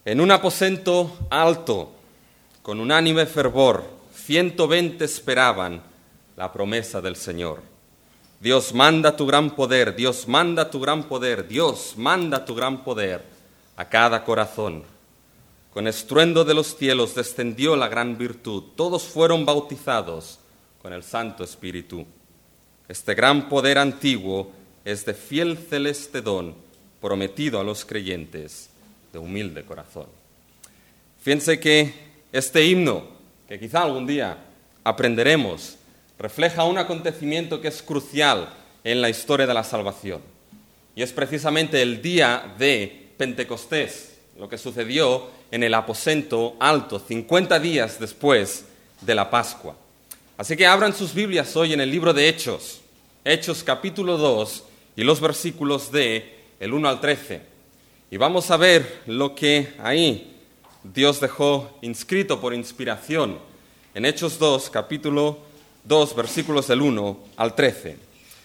En un aposento alto, con unánime fervor, 120 esperaban la promesa del Señor. Dios manda tu gran poder, Dios manda tu gran poder, Dios manda tu gran poder a cada corazón. Con estruendo de los cielos descendió la gran virtud, todos fueron bautizados con el Santo Espíritu. Este gran poder antiguo es de fiel celeste don, prometido a los creyentes de humilde corazón. Fíjense que este himno, que quizá algún día aprenderemos, refleja un acontecimiento que es crucial en la historia de la salvación. Y es precisamente el día de Pentecostés, lo que sucedió en el aposento alto, 50 días después de la Pascua. Así que abran sus Biblias hoy en el libro de Hechos, Hechos capítulo 2 y los versículos de el 1 al 13. Y vamos a ver lo que ahí Dios dejó inscrito por inspiración en Hechos 2, capítulo 2, versículos del 1 al 13.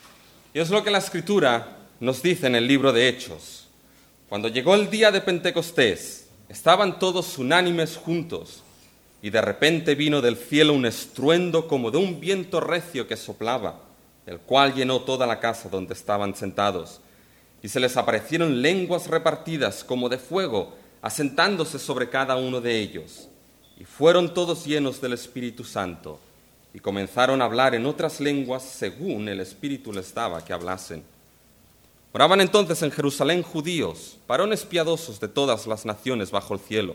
Y es lo que la Escritura nos dice en el libro de Hechos. Cuando llegó el día de Pentecostés, estaban todos unánimes juntos, y de repente vino del cielo un estruendo como de un viento recio que soplaba, el cual llenó toda la casa donde estaban sentados. Y se les aparecieron lenguas repartidas como de fuego, asentándose sobre cada uno de ellos. Y fueron todos llenos del Espíritu Santo, y comenzaron a hablar en otras lenguas según el Espíritu les daba que hablasen. Oraban entonces en Jerusalén judíos, varones piadosos de todas las naciones bajo el cielo.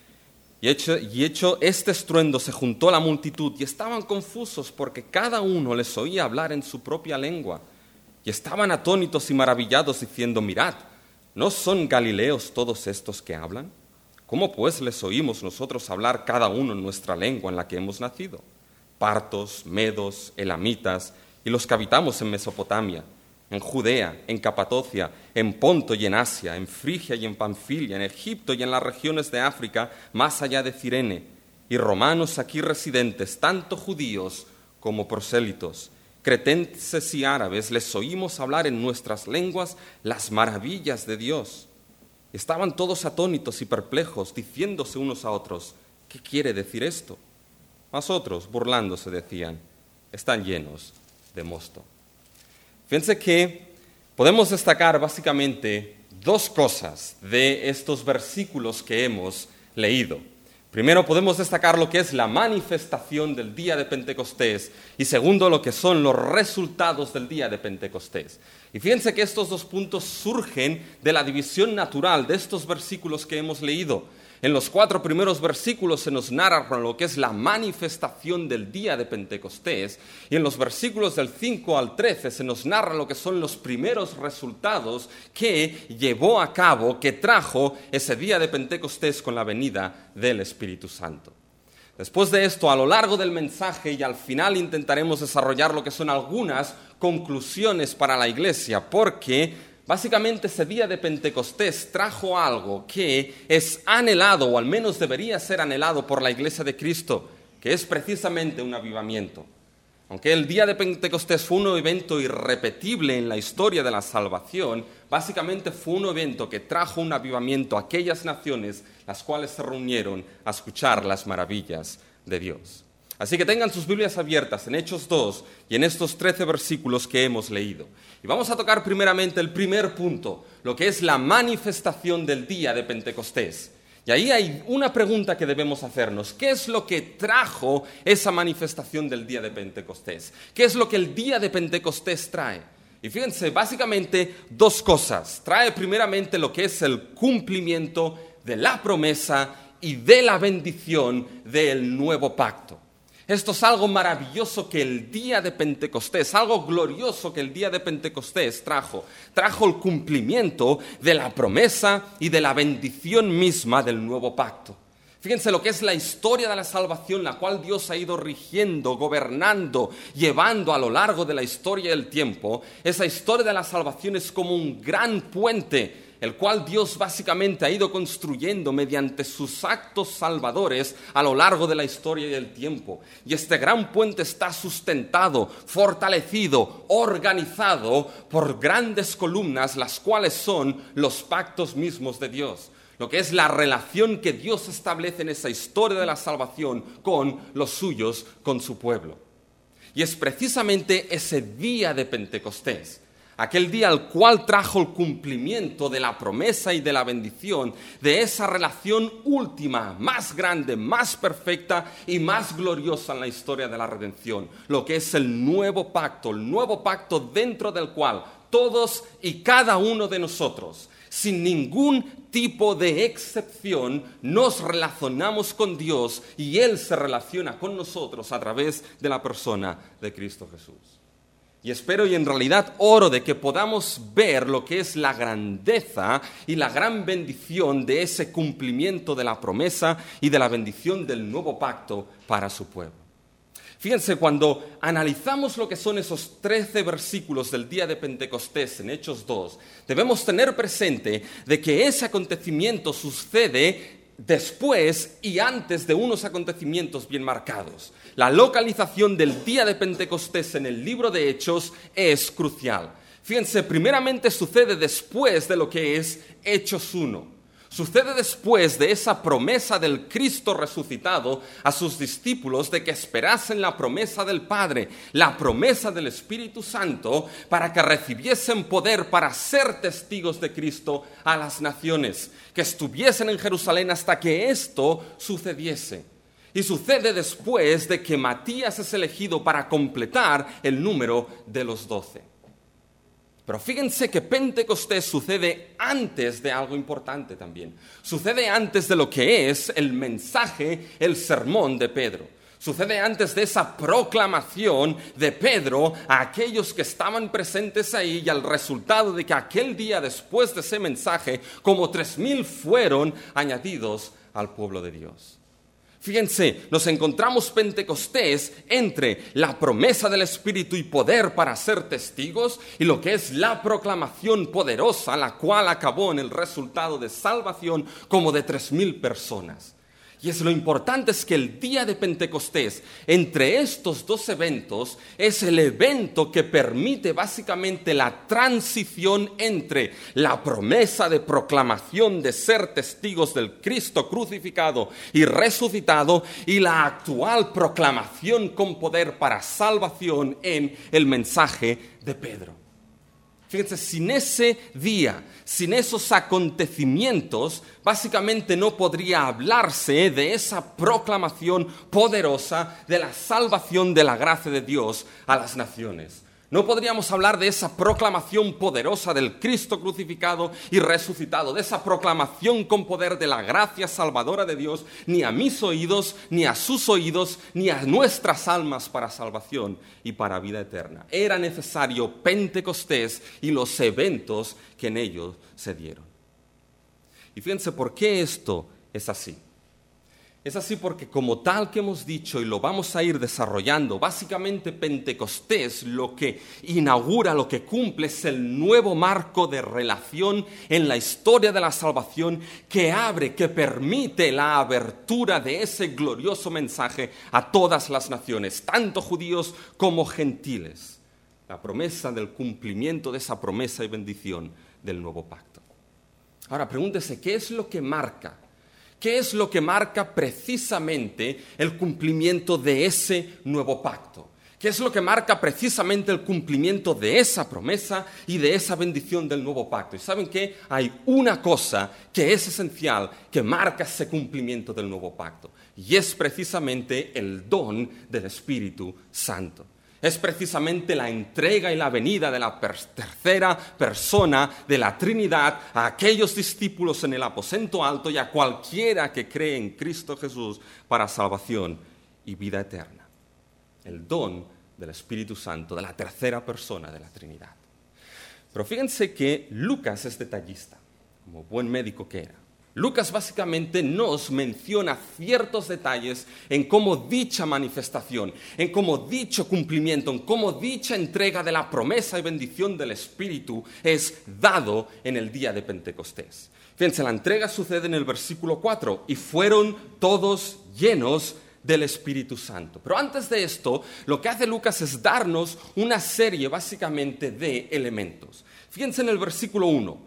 Y hecho este estruendo se juntó la multitud, y estaban confusos porque cada uno les oía hablar en su propia lengua. Y estaban atónitos y maravillados, diciendo: mirad, ¿no son galileos todos estos que hablan? ¿Cómo pues les oímos nosotros hablar cada uno en nuestra lengua en la que hemos nacido? Partos, medos, elamitas, y los que habitamos en Mesopotamia, en Judea, en Capadocia, en Ponto y en Asia, en Frigia y en Panfilia, en Egipto y en las regiones de África, más allá de Cirene, y romanos aquí residentes, tanto judíos como prosélitos, cretenses y árabes, les oímos hablar en nuestras lenguas las maravillas de Dios. Estaban todos atónitos y perplejos, diciéndose unos a otros: ¿qué quiere decir esto? Mas otros, burlándose, decían: están llenos de mosto. Fíjense que podemos destacar básicamente dos cosas de estos versículos que hemos leído. Primero, podemos destacar lo que es la manifestación del día de Pentecostés, y segundo, lo que son los resultados del día de Pentecostés. Y fíjense que estos dos puntos surgen de la división natural de estos versículos que hemos leído. En los 4 primeros versículos se nos narra lo que es la manifestación del día de Pentecostés, y en los versículos del 5 al 13 se nos narra lo que son los primeros resultados que llevó a cabo, que trajo ese día de Pentecostés con la venida del Espíritu Santo. Después de esto, a lo largo del mensaje y al final intentaremos desarrollar lo que son algunas conclusiones para la iglesia, porque básicamente ese día de Pentecostés trajo algo que es anhelado, o al menos debería ser anhelado por la Iglesia de Cristo, que es precisamente un avivamiento. Aunque el día de Pentecostés fue un evento irrepetible en la historia de la salvación, básicamente fue un evento que trajo un avivamiento a aquellas naciones las cuales se reunieron a escuchar las maravillas de Dios. Así que tengan sus Biblias abiertas en Hechos 2 y en estos 13 versículos que hemos leído. Y vamos a tocar primeramente el primer punto, lo que es la manifestación del día de Pentecostés. Y ahí hay una pregunta que debemos hacernos: ¿qué es lo que trajo esa manifestación del día de Pentecostés? ¿Qué es lo que el día de Pentecostés trae? Y fíjense, básicamente dos cosas. Trae primeramente lo que es el cumplimiento de la promesa y de la bendición del nuevo pacto. Esto es algo maravilloso que el día de Pentecostés, algo glorioso que el día de Pentecostés trajo. Trajo el cumplimiento de la promesa y de la bendición misma del nuevo pacto. Fíjense lo que es la historia de la salvación, la cual Dios ha ido rigiendo, gobernando, llevando a lo largo de la historia del tiempo. Esa historia de la salvación es como un gran puente, el cual Dios básicamente ha ido construyendo mediante sus actos salvadores a lo largo de la historia y del tiempo. Y este gran puente está sustentado, fortalecido, organizado por grandes columnas, las cuales son los pactos mismos de Dios. lo que es la relación que Dios establece en esa historia de la salvación con los suyos, con su pueblo. Y es precisamente ese día de Pentecostés, aquel día al cual trajo el cumplimiento de la promesa y de la bendición, de esa relación última, más grande, más perfecta y más gloriosa en la historia de la redención, lo que es el nuevo pacto dentro del cual todos y cada uno de nosotros, sin ningún tipo de excepción, nos relacionamos con Dios y Él se relaciona con nosotros a través de la persona de Cristo Jesús. Y espero y en realidad oro de que podamos ver lo que es la grandeza y la gran bendición de ese cumplimiento de la promesa y de la bendición del nuevo pacto para su pueblo. Fíjense, cuando analizamos lo que son esos 13 versículos del día de Pentecostés en Hechos 2, debemos tener presente de que ese acontecimiento sucede después y antes de unos acontecimientos bien marcados. La localización del día de Pentecostés en el libro de Hechos es crucial. Fíjense, primeramente sucede después de lo que es Hechos 1. Sucede después de esa promesa del Cristo resucitado a sus discípulos de que esperasen la promesa del Padre, la promesa del Espíritu Santo, para que recibiesen poder para ser testigos de Cristo a las naciones, que estuviesen en Jerusalén hasta que esto sucediese. Y sucede después de que Matías es elegido para completar el número de los 12. Pero fíjense que Pentecostés sucede antes de algo importante también. Sucede antes de lo que es el mensaje, el sermón de Pedro. Sucede antes de esa proclamación de Pedro a aquellos que estaban presentes ahí y al resultado de que aquel día después de ese mensaje, como 3,000 fueron añadidos al pueblo de Dios. Fíjense, nos encontramos Pentecostés entre la promesa del Espíritu y poder para ser testigos y lo que es la proclamación poderosa, la cual acabó en el resultado de salvación como de 3,000 personas. Y lo importante es que el día de Pentecostés, entre estos dos eventos, es el evento que permite básicamente la transición entre la promesa de proclamación de ser testigos del Cristo crucificado y resucitado y la actual proclamación con poder para salvación en el mensaje de Pedro. Fíjense, sin ese día, sin esos acontecimientos, básicamente no podría hablarse de esa proclamación poderosa de la salvación de la gracia de Dios a las naciones. No podríamos hablar de esa proclamación poderosa del Cristo crucificado y resucitado, de esa proclamación con poder de la gracia salvadora de Dios, ni a mis oídos, ni a sus oídos, ni a nuestras almas para salvación y para vida eterna. Era necesario Pentecostés y los eventos que en ellos se dieron. Y fíjense por qué esto es así. Es así porque, como tal que hemos dicho y lo vamos a ir desarrollando, básicamente Pentecostés lo que inaugura, lo que cumple es el nuevo marco de relación en la historia de la salvación que abre, que permite la abertura de ese glorioso mensaje a todas las naciones, tanto judíos como gentiles. La promesa del cumplimiento de esa promesa y bendición del nuevo pacto. Ahora, pregúntese, ¿qué es lo que marca? ¿Qué es lo que marca precisamente el cumplimiento de ese nuevo pacto? ¿Qué es lo que marca precisamente el cumplimiento de esa promesa y de esa bendición del nuevo pacto? ¿Y saben qué? Hay una cosa que es esencial, que marca ese cumplimiento del nuevo pacto. Y es precisamente el don del Espíritu Santo. Es precisamente la entrega y la venida de la tercera persona de la Trinidad a aquellos discípulos en el aposento alto y a cualquiera que cree en Cristo Jesús para salvación y vida eterna. El don del Espíritu Santo, de la tercera persona de la Trinidad. Pero fíjense que Lucas es detallista, como buen médico que era. Lucas básicamente nos menciona ciertos detalles en cómo dicha manifestación, en cómo dicho cumplimiento, en cómo dicha entrega de la promesa y bendición del Espíritu es dado en el día de Pentecostés. Fíjense, la entrega sucede en el versículo 4, y fueron todos llenos del Espíritu Santo. Pero antes de esto, lo que hace Lucas es darnos una serie básicamente de elementos. Fíjense en el versículo 1.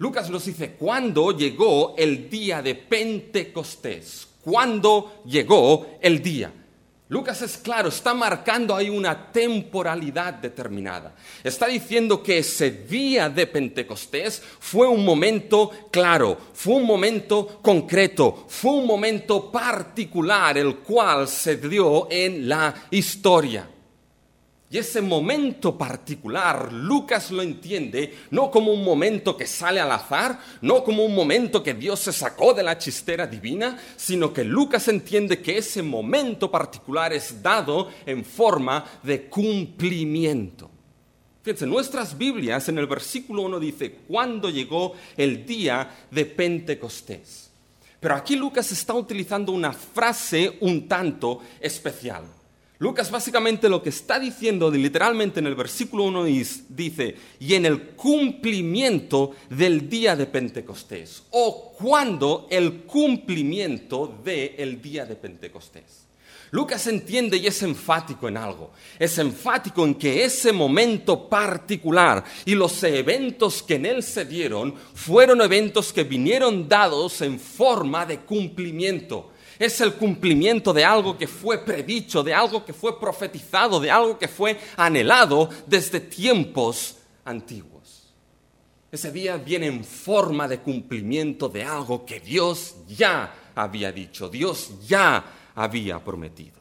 Lucas nos dice cuándo llegó el día de Pentecostés. ¿Cuándo llegó el día? Lucas es claro, está marcando ahí una temporalidad determinada. Está diciendo que ese día de Pentecostés fue un momento claro, fue un momento concreto, fue un momento particular, el cual se dio en la historia. Y ese momento particular, Lucas lo entiende no como un momento que sale al azar, no como un momento que Dios se sacó de la chistera divina, sino que Lucas entiende que ese momento particular es dado en forma de cumplimiento. Fíjense, nuestras Biblias en el versículo 1 dice, ¿cuándo llegó el día de Pentecostés? Pero aquí Lucas está utilizando una frase un tanto especial. Lucas básicamente lo que está diciendo literalmente en el versículo 1 dice, y en el cumplimiento del día de Pentecostés, o cuando el cumplimiento del día de Pentecostés. Lucas entiende y es enfático en algo, es enfático en que ese momento particular y los eventos que en él se dieron fueron eventos que vinieron dados en forma de cumplimiento. Es el cumplimiento de algo que fue predicho, de algo que fue profetizado, de algo que fue anhelado desde tiempos antiguos. Ese día viene en forma de cumplimiento de algo que Dios ya había dicho, Dios ya había prometido.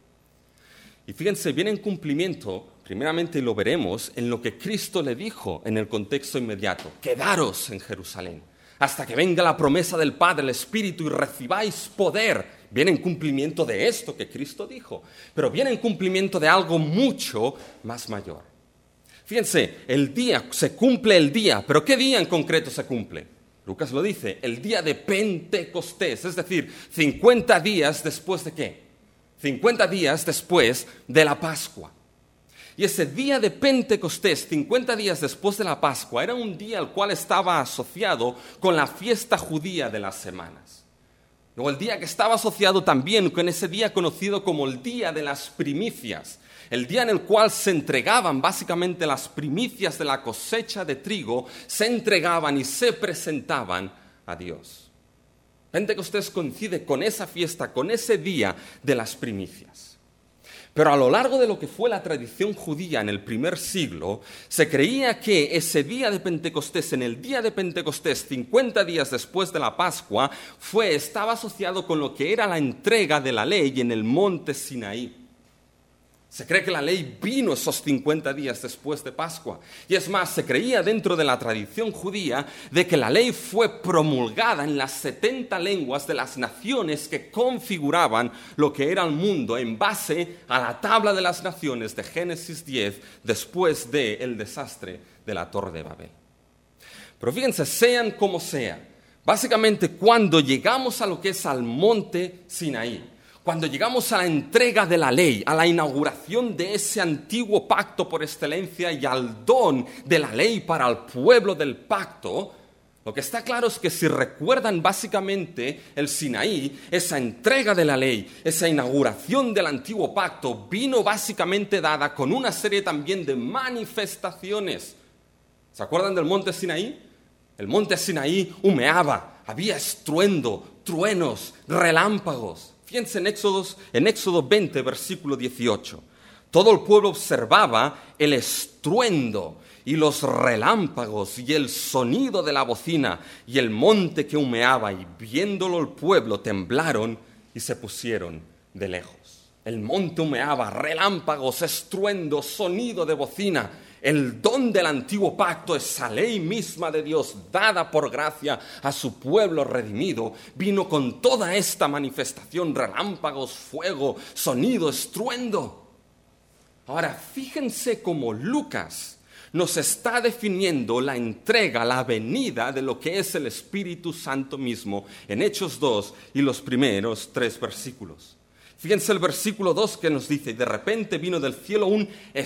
Y fíjense, viene en cumplimiento, primeramente y lo veremos, en lo que Cristo le dijo en el contexto inmediato, quedaros en Jerusalén hasta que venga la promesa del Padre, el Espíritu, y recibáis poder. Viene en cumplimiento de esto que Cristo dijo, pero viene en cumplimiento de algo mucho más mayor. Fíjense, se cumple el día, pero ¿qué día en concreto se cumple? Lucas lo dice, el día de Pentecostés, es decir, 50 días después de ¿qué? 50 días después de la Pascua. Y ese día de Pentecostés, 50 días después de la Pascua, era un día al cual estaba asociado con la fiesta judía de las semanas. Luego el día que estaba asociado también con ese día conocido como el día de las primicias, el día en el cual se entregaban básicamente las primicias de la cosecha de trigo, se entregaban y se presentaban a Dios. Pentecostés coincide con esa fiesta, con ese día de las primicias. Pero a lo largo de lo que fue la tradición judía en el primer siglo, se creía que ese día de Pentecostés, en el día de Pentecostés, 50 días después de la Pascua, estaba asociado con lo que era la entrega de la ley en el monte Sinaí. Se cree que la ley vino esos 50 días después de Pascua. Y es más, se creía dentro de la tradición judía de que la ley fue promulgada en las 70 lenguas de las naciones que configuraban lo que era el mundo en base a la tabla de las naciones de Génesis 10 después del desastre de la Torre de Babel. Pero fíjense, sean como sea, básicamente cuando llegamos a lo que es al monte Sinaí, cuando llegamos a la entrega de la ley, a la inauguración de ese antiguo pacto por excelencia y al don de la ley para el pueblo del pacto, lo que está claro es que si recuerdan básicamente el Sinaí, esa entrega de la ley, esa inauguración del antiguo pacto, vino básicamente dada con una serie también de manifestaciones. ¿Se acuerdan del monte Sinaí? El monte Sinaí humeaba, había estruendo, truenos, relámpagos. Fíjense en Éxodo 20, versículo 18. Todo el pueblo observaba el estruendo y los relámpagos y el sonido de la bocina y el monte que humeaba, y viéndolo el pueblo temblaron y se pusieron de lejos. El monte humeaba, relámpagos, estruendo, sonido de bocina. El don del antiguo pacto, esa ley misma de Dios dada por gracia a su pueblo redimido, vino con toda esta manifestación, relámpagos, fuego, sonido, estruendo. Ahora, fíjense cómo Lucas nos está definiendo la entrega, la venida de lo que es el Espíritu Santo mismo en Hechos 2 y los primeros 3 versículos. Fíjense el versículo 2 que nos dice, y de repente vino del cielo un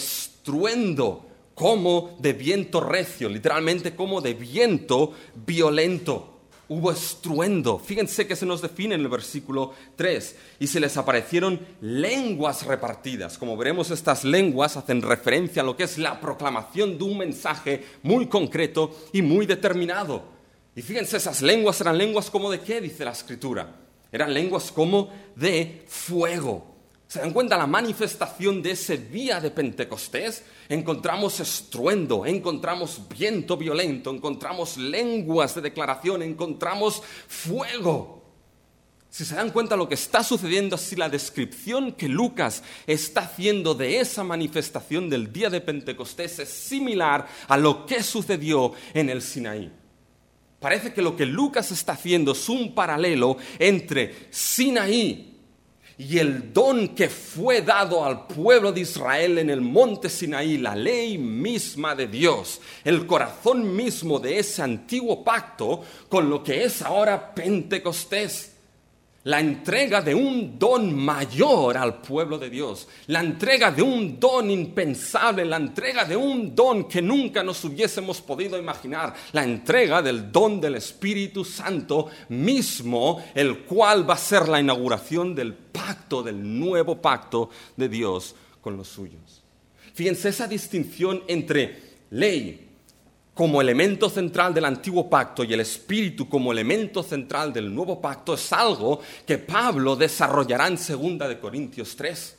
estruendo, como de viento recio, literalmente como de viento violento. Hubo estruendo. Fíjense que se nos define en el versículo 3. Y se les aparecieron lenguas repartidas. Como veremos, estas lenguas hacen referencia a lo que es la proclamación de un mensaje muy concreto y muy determinado. Y fíjense, esas lenguas eran lenguas como de ¿qué? Dice la Escritura. Eran lenguas como de fuego. ¿Se dan cuenta la manifestación de ese día de Pentecostés? Encontramos estruendo, encontramos viento violento, encontramos lenguas de declaración, encontramos fuego. Si se dan cuenta lo que está sucediendo, así la descripción que Lucas está haciendo de esa manifestación del día de Pentecostés es similar a lo que sucedió en el Sinaí. Parece que lo que Lucas está haciendo es un paralelo entre Sinaí y el don que fue dado al pueblo de Israel en el monte Sinaí, la ley misma de Dios, el corazón mismo de ese antiguo pacto, con lo que es ahora Pentecostés. La entrega de un don mayor al pueblo de Dios, la entrega de un don impensable, la entrega de un don que nunca nos hubiésemos podido imaginar, la entrega del don del Espíritu Santo mismo, el cual va a ser la inauguración del pacto, del nuevo pacto de Dios con los suyos. Fíjense esa distinción entre ley como elemento central del antiguo pacto y el Espíritu como elemento central del nuevo pacto es algo que Pablo desarrollará en 2 de Corintios 3.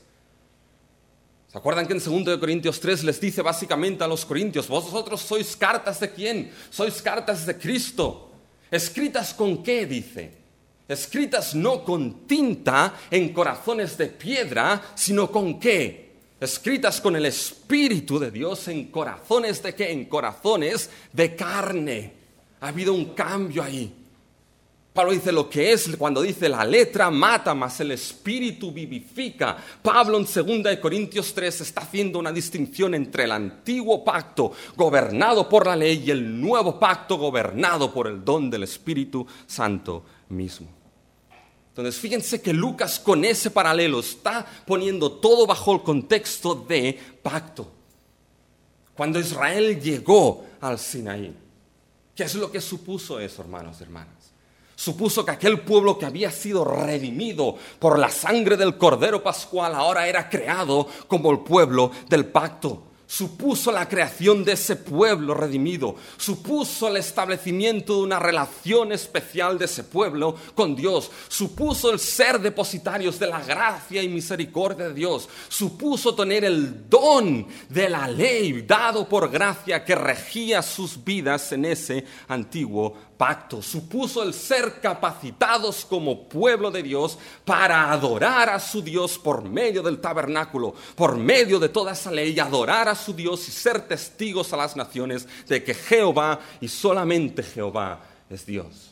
¿Se acuerdan que en 2 de Corintios 3 les dice básicamente a los corintios, vosotros sois cartas de quién? Sois cartas de Cristo. ¿Escritas con qué? Dice. Escritas no con tinta en corazones de piedra, sino con qué? Escritas con el Espíritu de Dios en corazones de ¿qué? En corazones de carne. Ha habido un cambio ahí. Pablo dice lo que es cuando dice la letra mata, mas el Espíritu vivifica. Pablo en 2 de Corintios 3 está haciendo una distinción entre el antiguo pacto gobernado por la ley y el nuevo pacto gobernado por el don del Espíritu Santo mismo. Entonces, fíjense que Lucas con ese paralelo está poniendo todo bajo el contexto de pacto. Cuando Israel llegó al Sinaí, ¿qué es lo que supuso eso, hermanos y hermanas? Supuso que aquel pueblo que había sido redimido por la sangre del Cordero Pascual ahora era creado como el pueblo del pacto. Supuso la creación de ese pueblo redimido, supuso el establecimiento de una relación especial de ese pueblo con Dios, supuso el ser depositarios de la gracia y misericordia de Dios, supuso tener el don de la ley dado por gracia que regía sus vidas en ese antiguo pacto, supuso el ser capacitados como pueblo de Dios para adorar a su Dios por medio del tabernáculo, por medio de toda esa ley, adorar a su Dios y ser testigos a las naciones de que Jehová y solamente Jehová es Dios.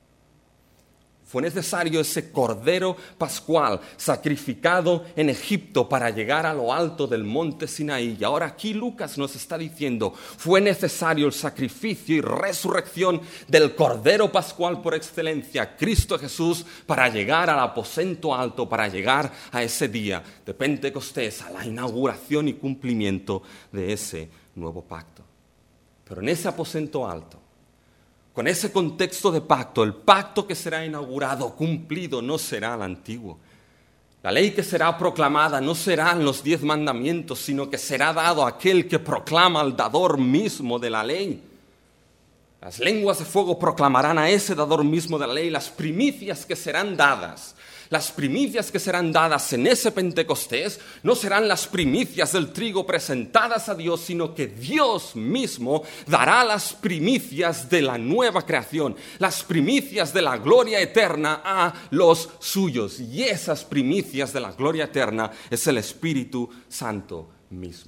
Fue necesario ese cordero pascual sacrificado en Egipto para llegar a lo alto del monte Sinaí. Y ahora aquí Lucas nos está diciendo, fue necesario el sacrificio y resurrección del cordero pascual por excelencia, Cristo Jesús, para llegar al aposento alto, para llegar a ese día de Pentecostés, a la inauguración y cumplimiento de ese nuevo pacto. Pero en ese aposento alto, con ese contexto de pacto, el pacto que será inaugurado, cumplido, no será el antiguo. La ley que será proclamada no serán los 10 mandamientos, sino que será dado a aquel que proclama al dador mismo de la ley. Las lenguas de fuego proclamarán a ese dador mismo de la ley. Las primicias que serán dadas en ese Pentecostés no serán las primicias del trigo presentadas a Dios, sino que Dios mismo dará las primicias de la nueva creación, las primicias de la gloria eterna a los suyos. Y esas primicias de la gloria eterna es el Espíritu Santo mismo.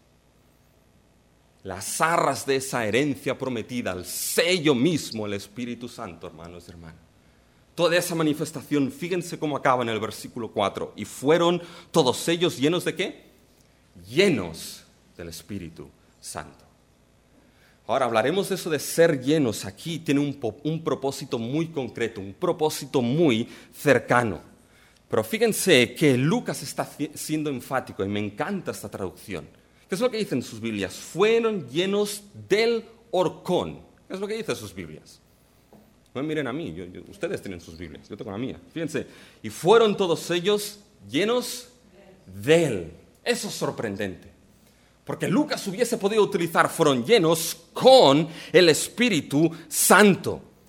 Las arras de esa herencia prometida, el sello mismo, el Espíritu Santo, hermanos y hermanas. Toda esa manifestación, fíjense cómo acaba en el versículo 4. Y fueron todos ellos llenos ¿de qué? Llenos del Espíritu Santo. Ahora hablaremos de eso de ser llenos. Aquí tiene un propósito muy concreto, un propósito muy cercano. Pero fíjense que Lucas está siendo enfático y me encanta esta traducción. ¿Qué es lo que dicen sus Biblias? Fueron llenos del horcón. ¿Qué es lo que dicen sus Biblias? No me miren a mí, ustedes tienen sus Biblias, yo tengo la mía. Fíjense, y fueron todos ellos llenos de Él. Eso es sorprendente. Porque Lucas hubiese podido utilizar fueron llenos con el Espíritu Santo.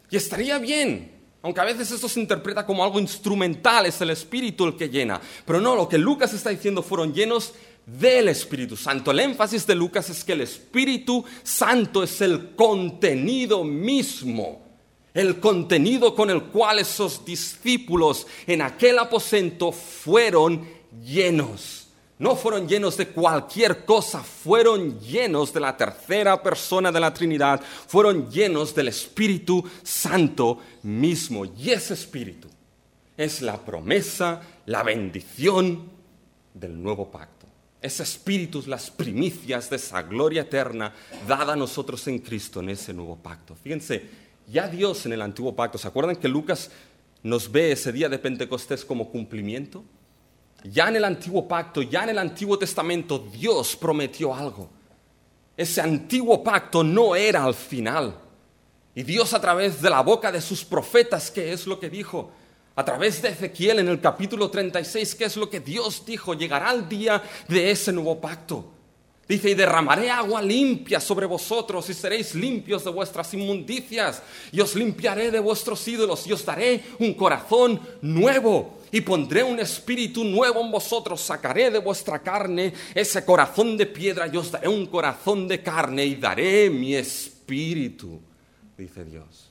Y estaría bien, aunque a veces esto se interpreta como algo instrumental, es el Espíritu el que llena. Pero no, lo que Lucas está diciendo, fueron llenos del Espíritu Santo. El énfasis de Lucas es que el Espíritu Santo es el contenido mismo, el contenido con el cual esos discípulos en aquel aposento fueron llenos. No fueron llenos de cualquier cosa, fueron llenos de la tercera persona de la Trinidad, fueron llenos del Espíritu Santo mismo. Y ese Espíritu es la promesa, la bendición del nuevo pacto. Ese Espíritu es las primicias de esa gloria eterna dada a nosotros en Cristo en ese nuevo pacto. Fíjense, ya Dios en el antiguo pacto, ¿se acuerdan que Lucas nos ve ese día de Pentecostés como cumplimiento? Ya en el antiguo pacto, ya en el Antiguo Testamento, Dios prometió algo. Ese antiguo pacto no era al final. Y Dios a través de la boca de sus profetas, ¿qué es lo que dijo? A través de Ezequiel en el capítulo 36, ¿qué es lo que Dios dijo? Llegará el día de ese nuevo pacto. Dice, y derramaré agua limpia sobre vosotros y seréis limpios de vuestras inmundicias. Y os limpiaré de vuestros ídolos y os daré un corazón nuevo. Y pondré un espíritu nuevo en vosotros, sacaré de vuestra carne ese corazón de piedra y os daré un corazón de carne y daré mi espíritu, dice Dios.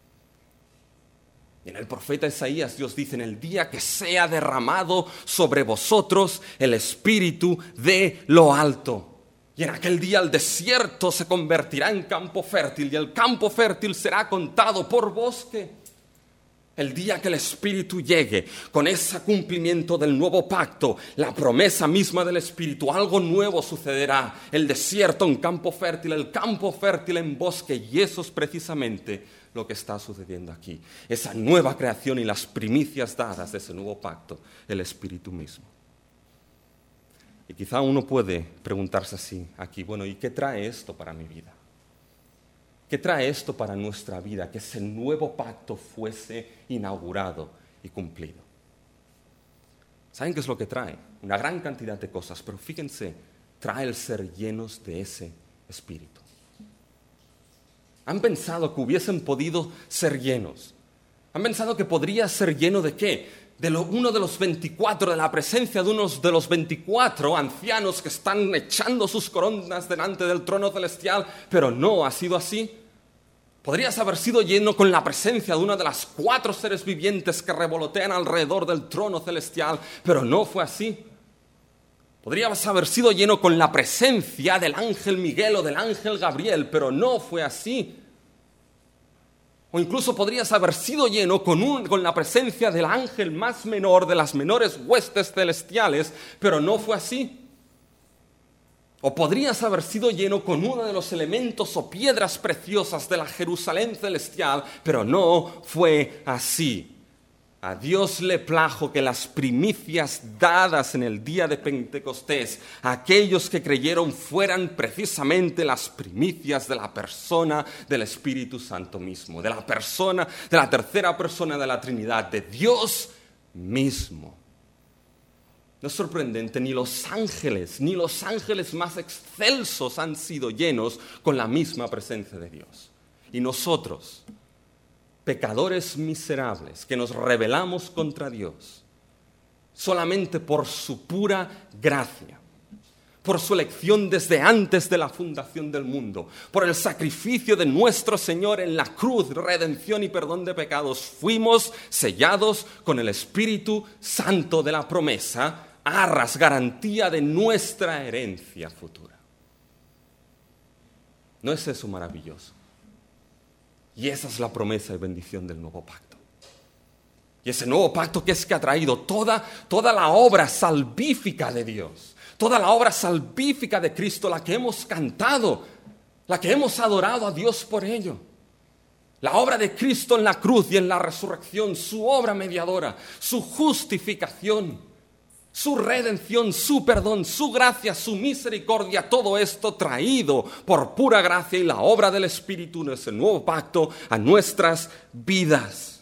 Y en el profeta Isaías Dios dice, en el día que sea derramado sobre vosotros el espíritu de lo alto. Y en aquel día el desierto se convertirá en campo fértil y el campo fértil será contado por bosque. El día que el Espíritu llegue con ese cumplimiento del nuevo pacto, la promesa misma del Espíritu, algo nuevo sucederá. El desierto en campo fértil, el campo fértil en bosque, y eso es precisamente lo que está sucediendo aquí. Esa nueva creación y las primicias dadas de ese nuevo pacto, el Espíritu mismo. Y quizá uno puede preguntarse así aquí, bueno, ¿y qué trae esto para mi vida? ¿Qué trae esto para nuestra vida? Que ese nuevo pacto fuese inaugurado y cumplido. ¿Saben qué es lo que trae? Una gran cantidad de cosas, pero fíjense, trae el ser llenos de ese Espíritu. ¿Han pensado que hubiesen podido ser llenos? ¿Han pensado que podría ser lleno de qué? Uno de los 24, de la presencia de unos de los 24 ancianos que están echando sus coronas delante del trono celestial, pero no ha sido así. Podrías haber sido lleno con la presencia de una de las 4 seres vivientes que revolotean alrededor del trono celestial, pero no fue así. Podrías haber sido lleno con la presencia del ángel Miguel o del ángel Gabriel, pero no fue así. O incluso podrías haber sido lleno con la presencia del ángel más menor, de las menores huestes celestiales, pero no fue así. O podrías haber sido lleno con uno de los elementos o piedras preciosas de la Jerusalén celestial, pero no fue así. A Dios le plajo que las primicias dadas en el día de Pentecostés, a aquellos que creyeron, fueran precisamente las primicias de la persona del Espíritu Santo mismo, de la persona, de la tercera persona de la Trinidad, de Dios mismo. No es sorprendente, ni los ángeles más excelsos han sido llenos con la misma presencia de Dios. Y nosotros, pecadores miserables que nos rebelamos contra Dios, solamente por su pura gracia, por su elección desde antes de la fundación del mundo, por el sacrificio de nuestro Señor en la cruz, redención y perdón de pecados, fuimos sellados con el Espíritu Santo de la promesa, arras, garantía de nuestra herencia futura. ¿No es eso maravilloso? Y esa es la promesa y bendición del nuevo pacto. Y ese nuevo pacto que ha traído toda la obra salvífica de Dios, toda la obra salvífica de Cristo, la que hemos cantado, la que hemos adorado a Dios por ello. La obra de Cristo en la cruz y en la resurrección, su obra mediadora, su justificación, su redención, su perdón, su gracia, su misericordia, todo esto traído por pura gracia y la obra del Espíritu en ese nuevo pacto a nuestras vidas.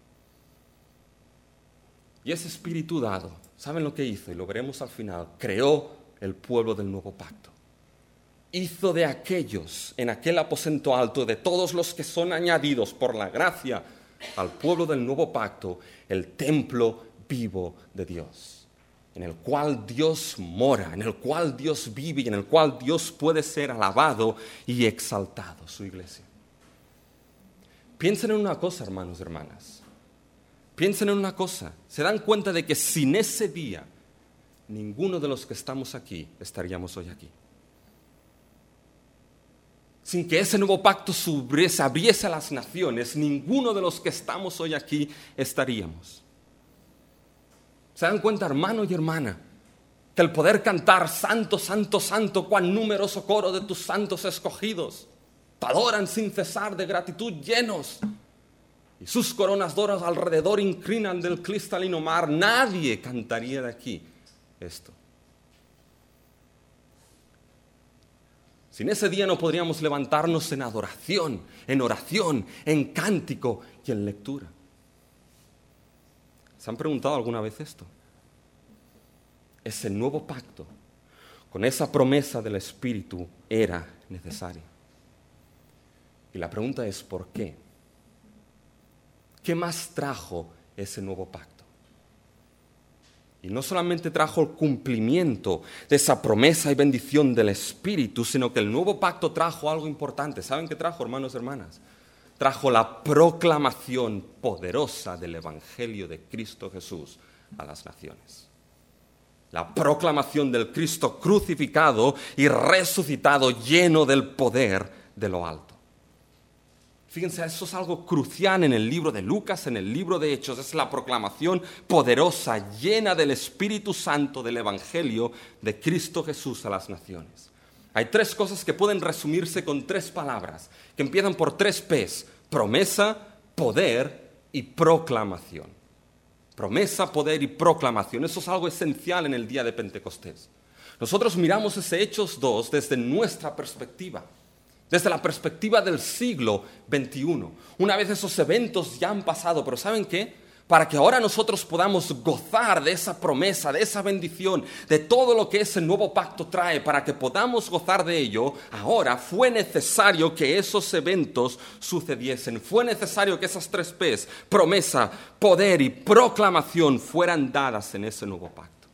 Y ese Espíritu dado, ¿saben lo que hizo? Y lo veremos al final. Creó el pueblo del nuevo pacto. hizo de aquellos en aquel aposento alto, de todos los que son añadidos por la gracia al pueblo del nuevo pacto, el templo vivo de Dios, en el cual Dios mora, en el cual Dios vive y en el cual Dios puede ser alabado y exaltado, su iglesia. Piensen en una cosa, hermanos y hermanas. Piensen en una cosa. Se dan cuenta de que sin ese día, ninguno de los que estamos aquí estaríamos hoy aquí. Sin que ese nuevo pacto se abriese a las naciones, ninguno de los que estamos hoy aquí estaríamos. ¿Se dan cuenta, hermano y hermana, que el poder cantar santo, santo, santo, cuán numeroso coro de tus santos escogidos, te adoran sin cesar de gratitud llenos, y sus coronas doras alrededor inclinan del cristalino mar? Nadie cantaría de aquí esto. Sin ese día no podríamos levantarnos en adoración, en oración, en cántico y en lectura. ¿Se han preguntado alguna vez esto? Ese nuevo pacto, con esa promesa del Espíritu, era necesario. Y la pregunta es, ¿por qué? ¿Qué más trajo ese nuevo pacto? Y no solamente trajo el cumplimiento de esa promesa y bendición del Espíritu, sino que el nuevo pacto trajo algo importante. ¿Saben qué trajo, hermanos y hermanas? Trajo la proclamación poderosa del Evangelio de Cristo Jesús a las naciones. La proclamación del Cristo crucificado y resucitado, lleno del poder de lo alto. Fíjense, eso es algo crucial en el libro de Lucas, en el libro de Hechos. Es la proclamación poderosa, llena del Espíritu Santo del Evangelio de Cristo Jesús a las naciones. Hay tres cosas que pueden resumirse con tres palabras, que empiezan por tres P's: promesa, poder y proclamación. Promesa, poder y proclamación. Eso es algo esencial en el día de Pentecostés. Nosotros miramos ese Hechos 2 desde nuestra perspectiva. Desde la perspectiva del siglo XXI. Una vez esos eventos ya han pasado, pero ¿saben qué? Para que ahora nosotros podamos gozar de esa promesa, de esa bendición, de todo lo que ese nuevo pacto trae, para que podamos gozar de ello, ahora fue necesario que esos eventos sucediesen. Fue necesario que esas tres P's, promesa, poder y proclamación, fueran dadas en ese nuevo pacto.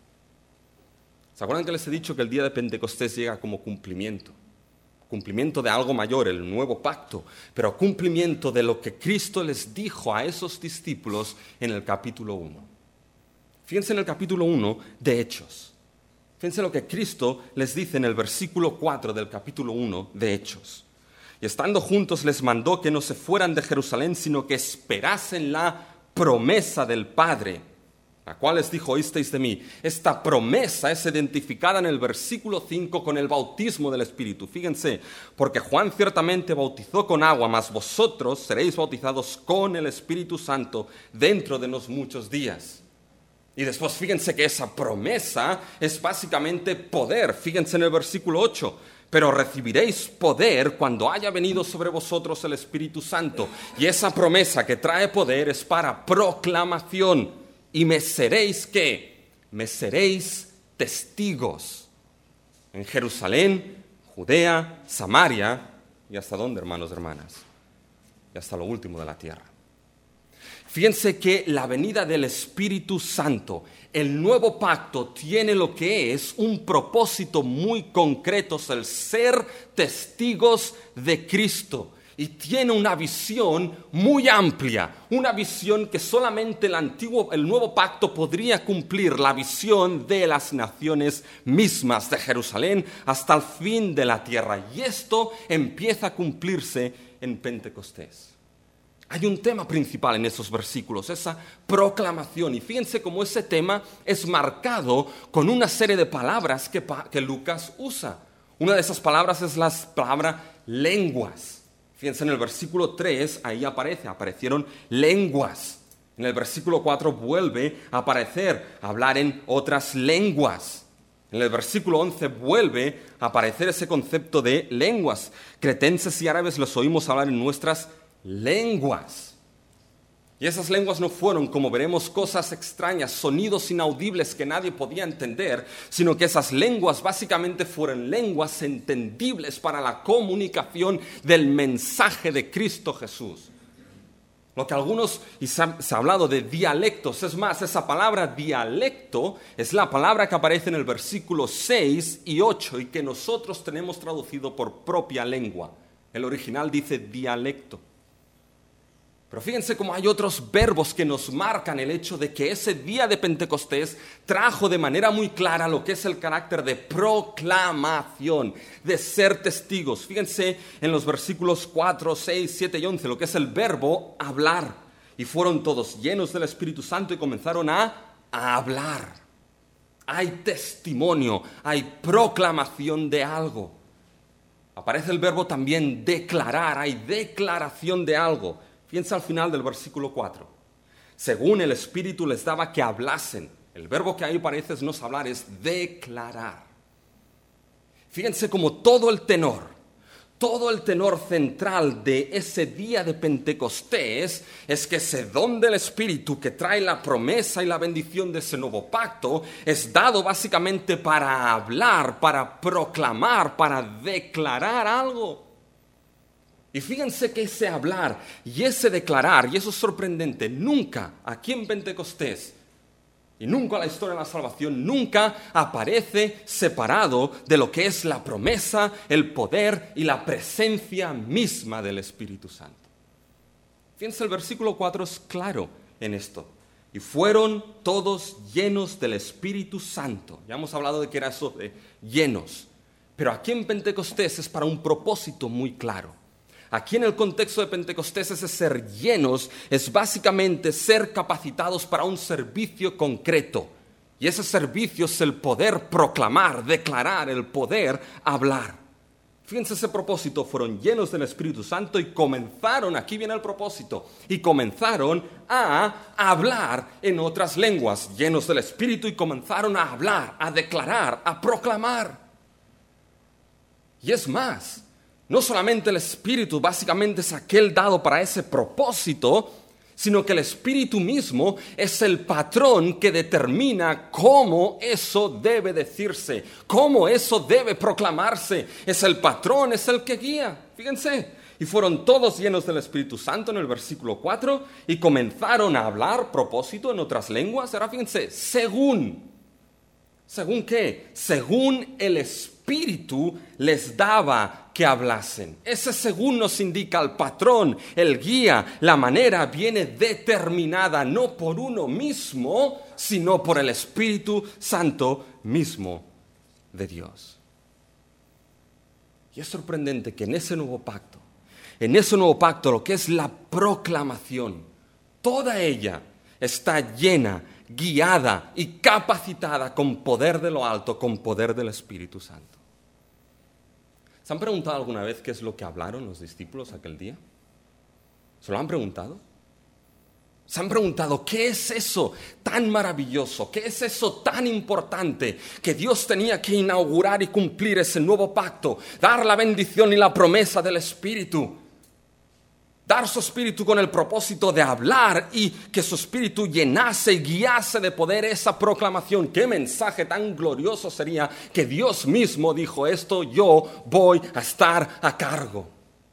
¿Se acuerdan que les he dicho que el día de Pentecostés llega como cumplimiento? Cumplimiento de algo mayor, el nuevo pacto, pero cumplimiento de lo que Cristo les dijo a esos discípulos en el capítulo 1. Fíjense en el capítulo 1 de Hechos. Fíjense lo que Cristo les dice en el versículo 4 del capítulo 1 de Hechos. Y estando juntos les mandó que no se fueran de Jerusalén, sino que esperasen la promesa del Padre, la cual les dijo: oísteis de mí. Esta promesa es identificada en el versículo 5 con el bautismo del Espíritu. Fíjense, porque Juan ciertamente bautizó con agua, mas vosotros seréis bautizados con el Espíritu Santo dentro de unos muchos días. Y después fíjense que esa promesa es básicamente poder. Fíjense en el versículo 8. Pero recibiréis poder cuando haya venido sobre vosotros el Espíritu Santo. Y esa promesa que trae poder es para proclamación. Y me seréis, ¿qué? Me seréis testigos en Jerusalén, Judea, Samaria, y hasta dónde, hermanos y hermanas, y hasta lo último de la tierra. Fíjense que la venida del Espíritu Santo, el nuevo pacto, tiene lo que es un propósito muy concreto: es el ser testigos de Cristo. Y tiene una visión muy amplia, una visión que solamente el nuevo pacto podría cumplir, la visión de las naciones mismas, de Jerusalén hasta el fin de la tierra. Y esto empieza a cumplirse en Pentecostés. Hay un tema principal en esos versículos, esa proclamación. Y fíjense cómo ese tema es marcado con una serie de palabras que Lucas usa. Una de esas palabras es la palabra lenguas. Fíjense en el versículo 3, ahí aparecieron lenguas. En el versículo 4 vuelve a aparecer, hablar en otras lenguas. En el versículo 11 vuelve a aparecer ese concepto de lenguas. Cretenses y árabes los oímos hablar en nuestras lenguas. Y esas lenguas no fueron, como veremos, cosas extrañas, sonidos inaudibles que nadie podía entender, sino que esas lenguas básicamente fueron lenguas entendibles para la comunicación del mensaje de Cristo Jesús. Lo que algunos, y se ha hablado de dialectos, es más, esa palabra dialecto es la palabra que aparece en el versículo 6 y 8 y que nosotros tenemos traducido por propia lengua. El original dice dialecto. Pero fíjense cómo hay otros verbos que nos marcan el hecho de que ese día de Pentecostés trajo de manera muy clara lo que es el carácter de proclamación, de ser testigos. Fíjense en los versículos 4, 6, 7 y 11, lo que es el verbo hablar. Y fueron todos llenos del Espíritu Santo y comenzaron a hablar. Hay testimonio, hay proclamación de algo. Aparece el verbo también declarar, hay declaración de algo. Piensa al final del versículo 4. Según el Espíritu les daba que hablasen. El verbo que ahí parece no es hablar, es declarar. Fíjense como todo el tenor central de ese día de Pentecostés es que ese don del Espíritu que trae la promesa y la bendición de ese nuevo pacto es dado básicamente para hablar, para proclamar, para declarar algo. Y fíjense que ese hablar y ese declarar, y eso es sorprendente, nunca aquí en Pentecostés y nunca en la historia de la salvación, nunca aparece separado de lo que es la promesa, el poder y la presencia misma del Espíritu Santo. Fíjense, el versículo 4 es claro en esto. Y fueron todos llenos del Espíritu Santo. Ya hemos hablado de que era eso de llenos. Pero aquí en Pentecostés es para un propósito muy claro. Aquí en el contexto de Pentecostés ese ser llenos es básicamente ser capacitados para un servicio concreto. Y ese servicio es el poder proclamar, declarar, el poder hablar. Fíjense ese propósito, fueron llenos del Espíritu Santo y comenzaron, aquí viene el propósito, y comenzaron a hablar en otras lenguas, llenos del Espíritu y comenzaron a hablar, a declarar, a proclamar. Y es más, no solamente el Espíritu básicamente es aquel dado para ese propósito, sino que el Espíritu mismo es el patrón que determina cómo eso debe decirse, cómo eso debe proclamarse. Es el patrón, es el que guía. Fíjense, y fueron todos llenos del Espíritu Santo en el versículo 4 y comenzaron a hablar, propósito, en otras lenguas. Ahora fíjense, ¿según qué? Según el Espíritu les daba que hablasen. Ese según nos indica el patrón, el guía, la manera viene determinada no por uno mismo, sino por el Espíritu Santo mismo de Dios. Y es sorprendente que en ese nuevo pacto lo que es la proclamación, toda ella está llena, guiada y capacitada con poder de lo alto, con poder del Espíritu Santo. ¿Se han preguntado alguna vez qué es lo que hablaron los discípulos aquel día? ¿Se lo han preguntado? ¿Se han preguntado qué es eso tan maravilloso? ¿Qué es eso tan importante que Dios tenía que inaugurar y cumplir ese nuevo pacto? Dar la bendición y la promesa del Espíritu. Dar su Espíritu con el propósito de hablar y que su Espíritu llenase y guiase de poder esa proclamación. ¡Qué mensaje tan glorioso sería que Dios mismo dijo esto! Yo voy a estar a cargo.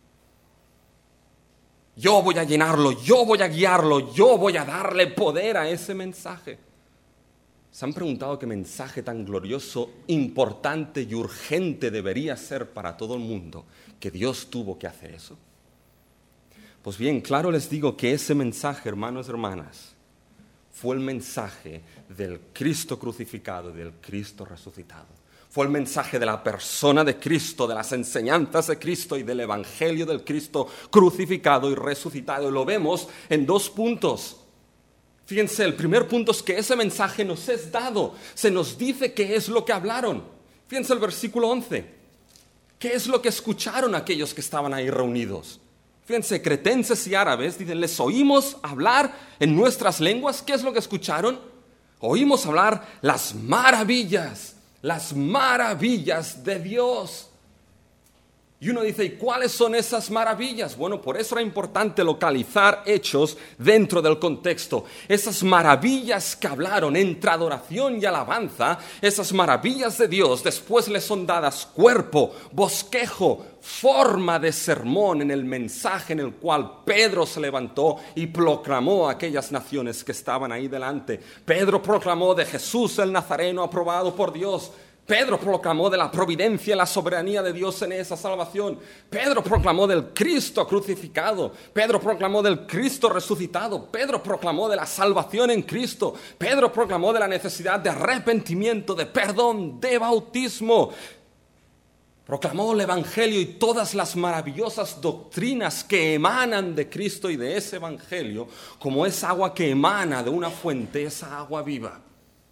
Yo voy a llenarlo, yo voy a guiarlo, yo voy a darle poder a ese mensaje. ¿Se han preguntado qué mensaje tan glorioso, importante y urgente debería ser para todo el mundo que Dios tuvo que hacer eso? Pues bien, claro les digo que ese mensaje, hermanos y hermanas, fue el mensaje del Cristo crucificado y del Cristo resucitado. Fue el mensaje de la persona de Cristo, de las enseñanzas de Cristo y del Evangelio del Cristo crucificado y resucitado. Y lo vemos en 2 puntos. Fíjense, el primer punto es que ese mensaje nos es dado. Se nos dice qué es lo que hablaron. Fíjense el versículo 11. ¿Qué es lo que escucharon aquellos que estaban ahí reunidos? Fíjense, cretenses y árabes, dicen, les oímos hablar en nuestras lenguas. ¿Qué es lo que escucharon? Oímos hablar las maravillas de Dios. Y uno dice, ¿y cuáles son esas maravillas? Bueno, por eso era importante localizar Hechos dentro del contexto. Esas maravillas que hablaron entre adoración y alabanza, esas maravillas de Dios, después les son dadas cuerpo, bosquejo, forma de sermón en el mensaje en el cual Pedro se levantó y proclamó a aquellas naciones que estaban ahí delante. Pedro proclamó de Jesús el Nazareno aprobado por Dios. Pedro proclamó de la providencia y la soberanía de Dios en esa salvación. Pedro proclamó del Cristo crucificado. Pedro proclamó del Cristo resucitado. Pedro proclamó de la salvación en Cristo. Pedro proclamó de la necesidad de arrepentimiento, de perdón, de bautismo. Proclamó el Evangelio y todas las maravillosas doctrinas que emanan de Cristo y de ese Evangelio, como esa agua que emana de una fuente, esa agua viva.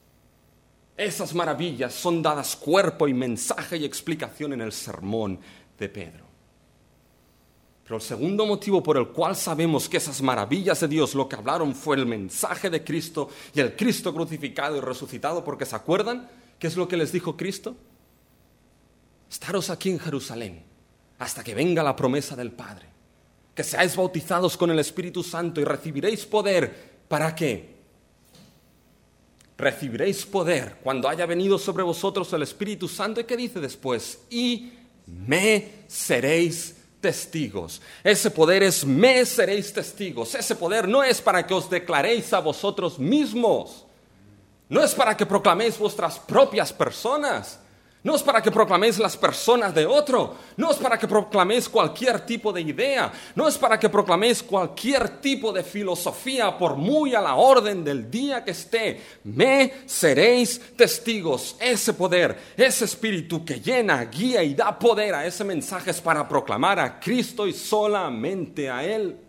Esas maravillas son dadas cuerpo y mensaje y explicación en el sermón de Pedro. Pero el segundo motivo por el cual sabemos que esas maravillas de Dios lo que hablaron fue el mensaje de Cristo y el Cristo crucificado y resucitado, porque ¿se acuerdan qué es lo que les dijo Cristo? Estaros aquí en Jerusalén hasta que venga la promesa del Padre, que seáis bautizados con el Espíritu Santo y recibiréis poder. ¿Para qué? Recibiréis poder cuando haya venido sobre vosotros el Espíritu Santo. ¿Y qué dice después? Y me seréis testigos. Ese poder es me seréis testigos. Ese poder no es para que os declaréis a vosotros mismos. No es para que proclaméis vuestras propias personas. No es para que proclaméis las personas de otro. No es para que proclaméis cualquier tipo de idea. No es para que proclaméis cualquier tipo de filosofía, por muy a la orden del día que esté. Me seréis testigos. Ese poder, ese espíritu que llena, guía y da poder a ese mensaje es para proclamar a Cristo y solamente a Él.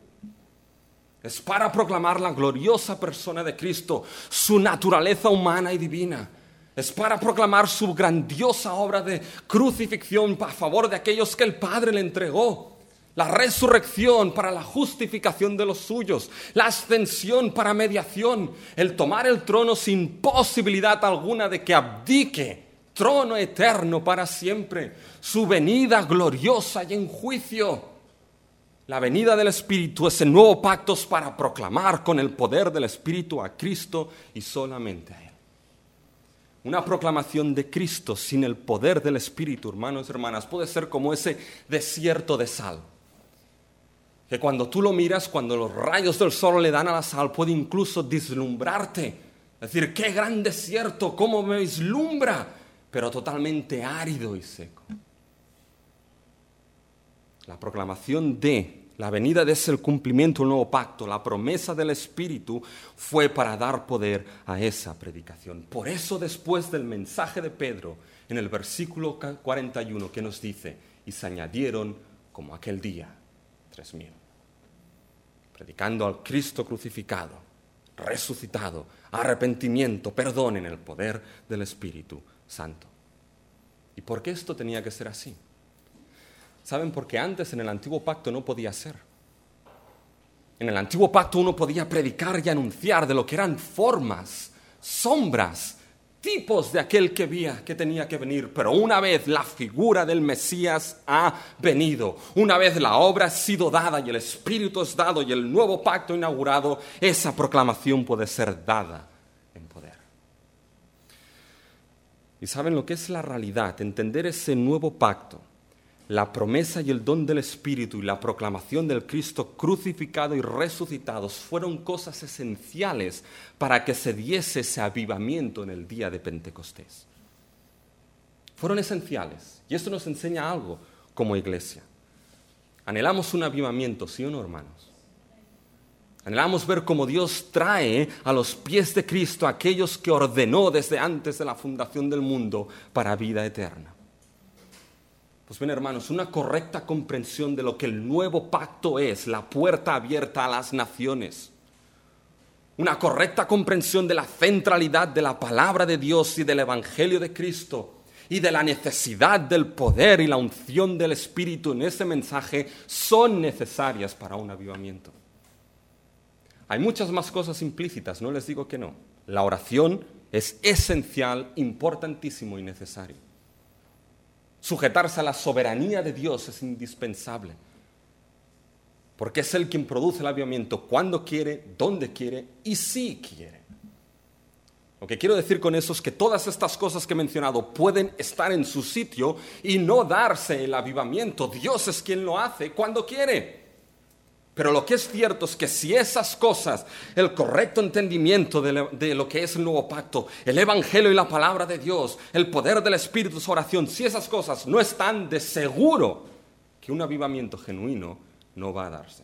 Es para proclamar la gloriosa persona de Cristo, su naturaleza humana y divina. Es para proclamar su grandiosa obra de crucifixión a favor de aquellos que el Padre le entregó. La resurrección para la justificación de los suyos. La ascensión para mediación. El tomar el trono sin posibilidad alguna de que abdique. Trono eterno para siempre. Su venida gloriosa y en juicio. La venida del Espíritu, ese nuevo pacto es para proclamar con el poder del Espíritu a Cristo y solamente a Él. Una proclamación de Cristo sin el poder del Espíritu, hermanos y hermanas, puede ser como ese desierto de sal. Que cuando tú lo miras, cuando los rayos del sol le dan a la sal, puede incluso deslumbrarte. Es decir, qué gran desierto, cómo me vislumbra, pero totalmente árido y seco. La proclamación de la venida de ese cumplimiento del nuevo pacto, la promesa del Espíritu, fue para dar poder a esa predicación. Por eso después del mensaje de Pedro, en el versículo 41 que nos dice, y se añadieron como aquel día 3,000, predicando al Cristo crucificado, resucitado, arrepentimiento, perdón en el poder del Espíritu Santo. ¿Y por qué esto tenía que ser así? ¿Saben? Porque antes en el antiguo pacto no podía ser. En el antiguo pacto uno podía predicar y anunciar de lo que eran formas, sombras, tipos de aquel que tenía que venir. Pero una vez la figura del Mesías ha venido, una vez la obra ha sido dada y el Espíritu es dado y el nuevo pacto inaugurado, esa proclamación puede ser dada en poder. ¿Y saben lo que es la realidad? Entender ese nuevo pacto. La promesa y el don del Espíritu y la proclamación del Cristo crucificado y resucitado fueron cosas esenciales para que se diese ese avivamiento en el día de Pentecostés. Fueron esenciales. Y esto nos enseña algo como iglesia. Anhelamos un avivamiento, ¿sí o no, hermanos? Anhelamos ver cómo Dios trae a los pies de Cristo a aquellos que ordenó desde antes de la fundación del mundo para vida eterna. Pues bien, hermanos, una correcta comprensión de lo que el nuevo pacto es, la puerta abierta a las naciones. Una correcta comprensión de la centralidad de la palabra de Dios y del Evangelio de Cristo y de la necesidad del poder y la unción del Espíritu en ese mensaje son necesarias para un avivamiento. Hay muchas más cosas implícitas, no les digo que no. La oración es esencial, importantísimo y necesario. Sujetarse a la soberanía de Dios es indispensable, porque es Él quien produce el avivamiento cuando quiere, donde quiere y si quiere. Lo que quiero decir con eso es que todas estas cosas que he mencionado pueden estar en su sitio y no darse el avivamiento. Dios es quien lo hace cuando quiere. Pero lo que es cierto es que si esas cosas, el correcto entendimiento de lo que es el nuevo pacto, el evangelio y la palabra de Dios, el poder del Espíritu, su oración, si esas cosas no están, de seguro que un avivamiento genuino no va a darse.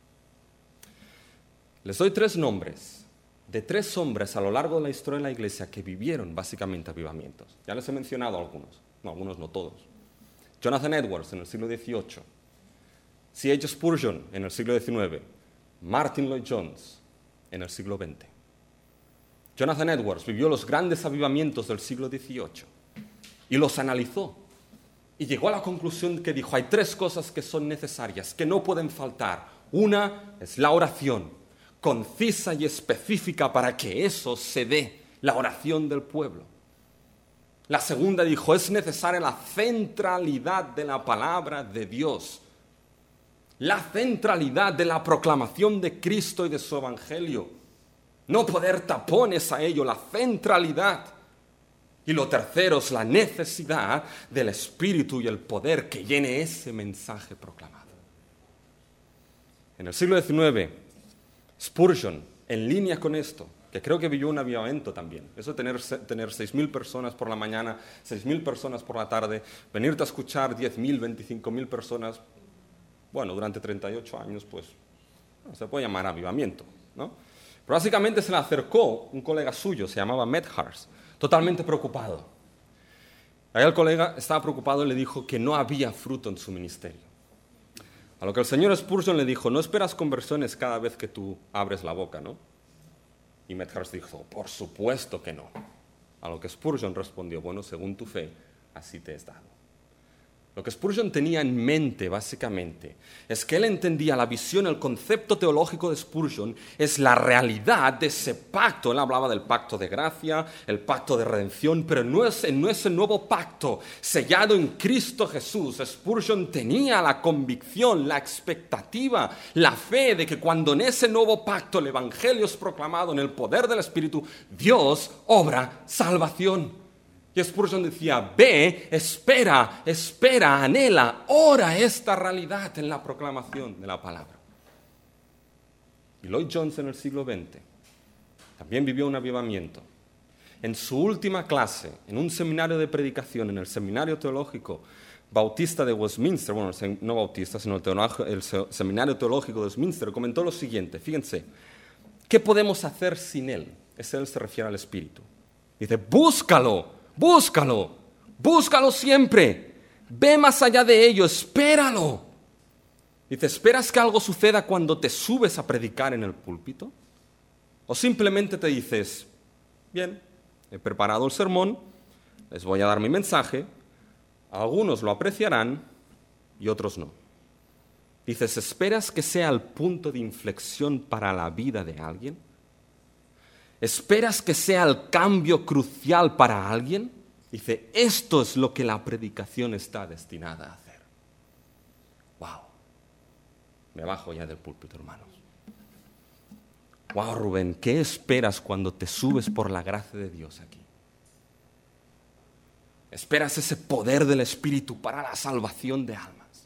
Les doy 3 nombres de 3 hombres a lo largo de la historia de la Iglesia que vivieron básicamente avivamientos. Ya les he mencionado algunos no todos. Jonathan Edwards en el siglo XVIII, C.H. Spurgeon en el siglo XIX, Martin Lloyd-Jones en el siglo XX. Jonathan Edwards vivió los grandes avivamientos del siglo XVIII y los analizó y llegó a la conclusión que dijo, hay 3 cosas que son necesarias, que no pueden faltar. Una es la oración, concisa y específica para que eso se dé, la oración del pueblo. La segunda dijo, es necesaria la centralidad de la palabra de Dios, la centralidad de la proclamación de Cristo y de su evangelio, no poner tapones a ello, la centralidad. Y lo tercero es la necesidad del Espíritu y el poder que llene ese mensaje proclamado. En el siglo XIX, Spurgeon, en línea con esto, que creo que vivió un avivamiento también, eso de tener 6.000 personas por la mañana, 6.000 personas por la tarde, venirte a escuchar 10.000, 25.000 personas, bueno, durante 38 años, pues, se puede llamar avivamiento, ¿no? Pero básicamente se le acercó un colega suyo, se llamaba Medhurst, totalmente preocupado. Ahí el colega estaba preocupado y le dijo que no había fruto en su ministerio. A lo que el señor Spurgeon le dijo, no esperas conversiones cada vez que tú abres la boca, ¿no? Y Medhurst dijo, por supuesto que no. A lo que Spurgeon respondió, bueno, según tu fe, así te es dado. Lo que Spurgeon tenía en mente, básicamente, es que él entendía la visión, el concepto teológico de Spurgeon es la realidad de ese pacto. Él hablaba del pacto de gracia, el pacto de redención, pero no es ese nuevo pacto sellado en Cristo Jesús. Spurgeon tenía la convicción, la expectativa, la fe de que cuando en ese nuevo pacto el evangelio es proclamado en el poder del Espíritu, Dios obra salvación. Y Spurgeon decía, ve, espera, anhela, ora esta realidad en la proclamación de la palabra. Y Lloyd-Jones en el siglo XX también vivió un avivamiento. En su última clase, en un seminario de predicación, en el Seminario Teológico Bautista de Westminster, bueno, no bautista, sino el Seminario Teológico de Westminster, comentó lo siguiente, fíjense, ¿qué podemos hacer sin él? Él se refiere al Espíritu. Dice, búscalo siempre, ve más allá de ello, espéralo. Dice, ¿esperas que algo suceda cuando te subes a predicar en el púlpito? ¿O simplemente te dices, bien, he preparado el sermón, les voy a dar mi mensaje, algunos lo apreciarán y otros no? Dices, ¿esperas que sea el punto de inflexión para la vida de alguien? ¿Esperas que sea el cambio crucial para alguien? Dice, esto es lo que la predicación está destinada a hacer. ¡Wow! Me bajo ya del púlpito, hermanos. ¡Wow, Rubén! ¿Qué esperas cuando te subes por la gracia de Dios aquí? ¿Esperas ese poder del Espíritu para la salvación de almas?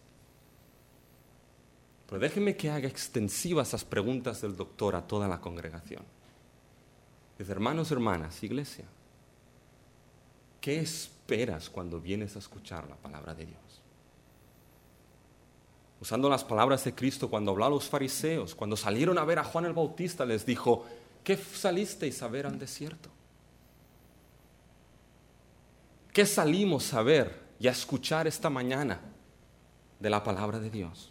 Pero déjenme que haga extensivas esas preguntas del doctor a toda la congregación. Dice, hermanos, hermanas, iglesia, ¿qué esperas cuando vienes a escuchar la palabra de Dios? Usando las palabras de Cristo cuando habló a los fariseos, cuando salieron a ver a Juan el Bautista, les dijo, ¿qué salisteis a ver al desierto? ¿Qué salimos a ver y a escuchar esta mañana de la palabra de Dios?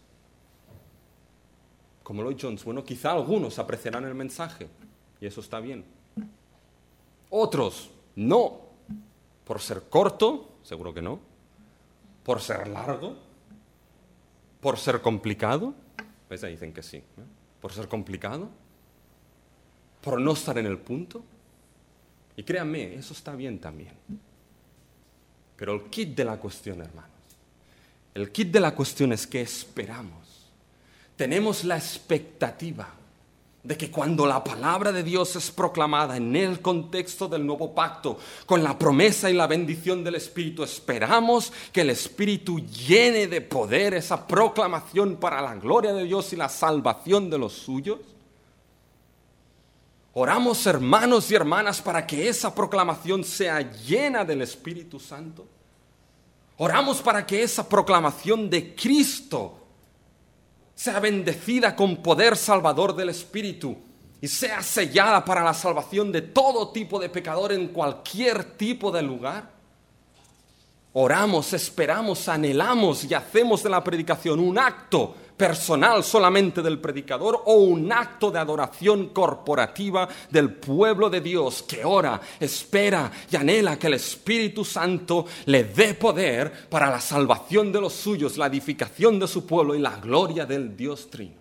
Como Lloyd-Jones, bueno, quizá algunos apreciarán el mensaje, y eso está bien. Otros, no. Por ser corto, seguro que no. Por ser largo. Por ser complicado. ¿Ves? Ahí dicen que sí. Por ser complicado. Por no estar en el punto. Y créanme, eso está bien también. Pero el kit de la cuestión, hermanos, el kit de la cuestión es que esperamos. Tenemos la expectativa de que cuando la palabra de Dios es proclamada en el contexto del nuevo pacto, con la promesa y la bendición del Espíritu, esperamos que el Espíritu llene de poder esa proclamación para la gloria de Dios y la salvación de los suyos. Oramos, hermanos y hermanas, para que esa proclamación sea llena del Espíritu Santo. Oramos para que esa proclamación de Cristo sea bendecida con poder salvador del Espíritu y sea sellada para la salvación de todo tipo de pecador en cualquier tipo de lugar. Oramos, esperamos, anhelamos y hacemos de la predicación un acto personal solamente del predicador o un acto de adoración corporativa del pueblo de Dios que ora, espera y anhela que el Espíritu Santo le dé poder para la salvación de los suyos, la edificación de su pueblo y la gloria del Dios Trino.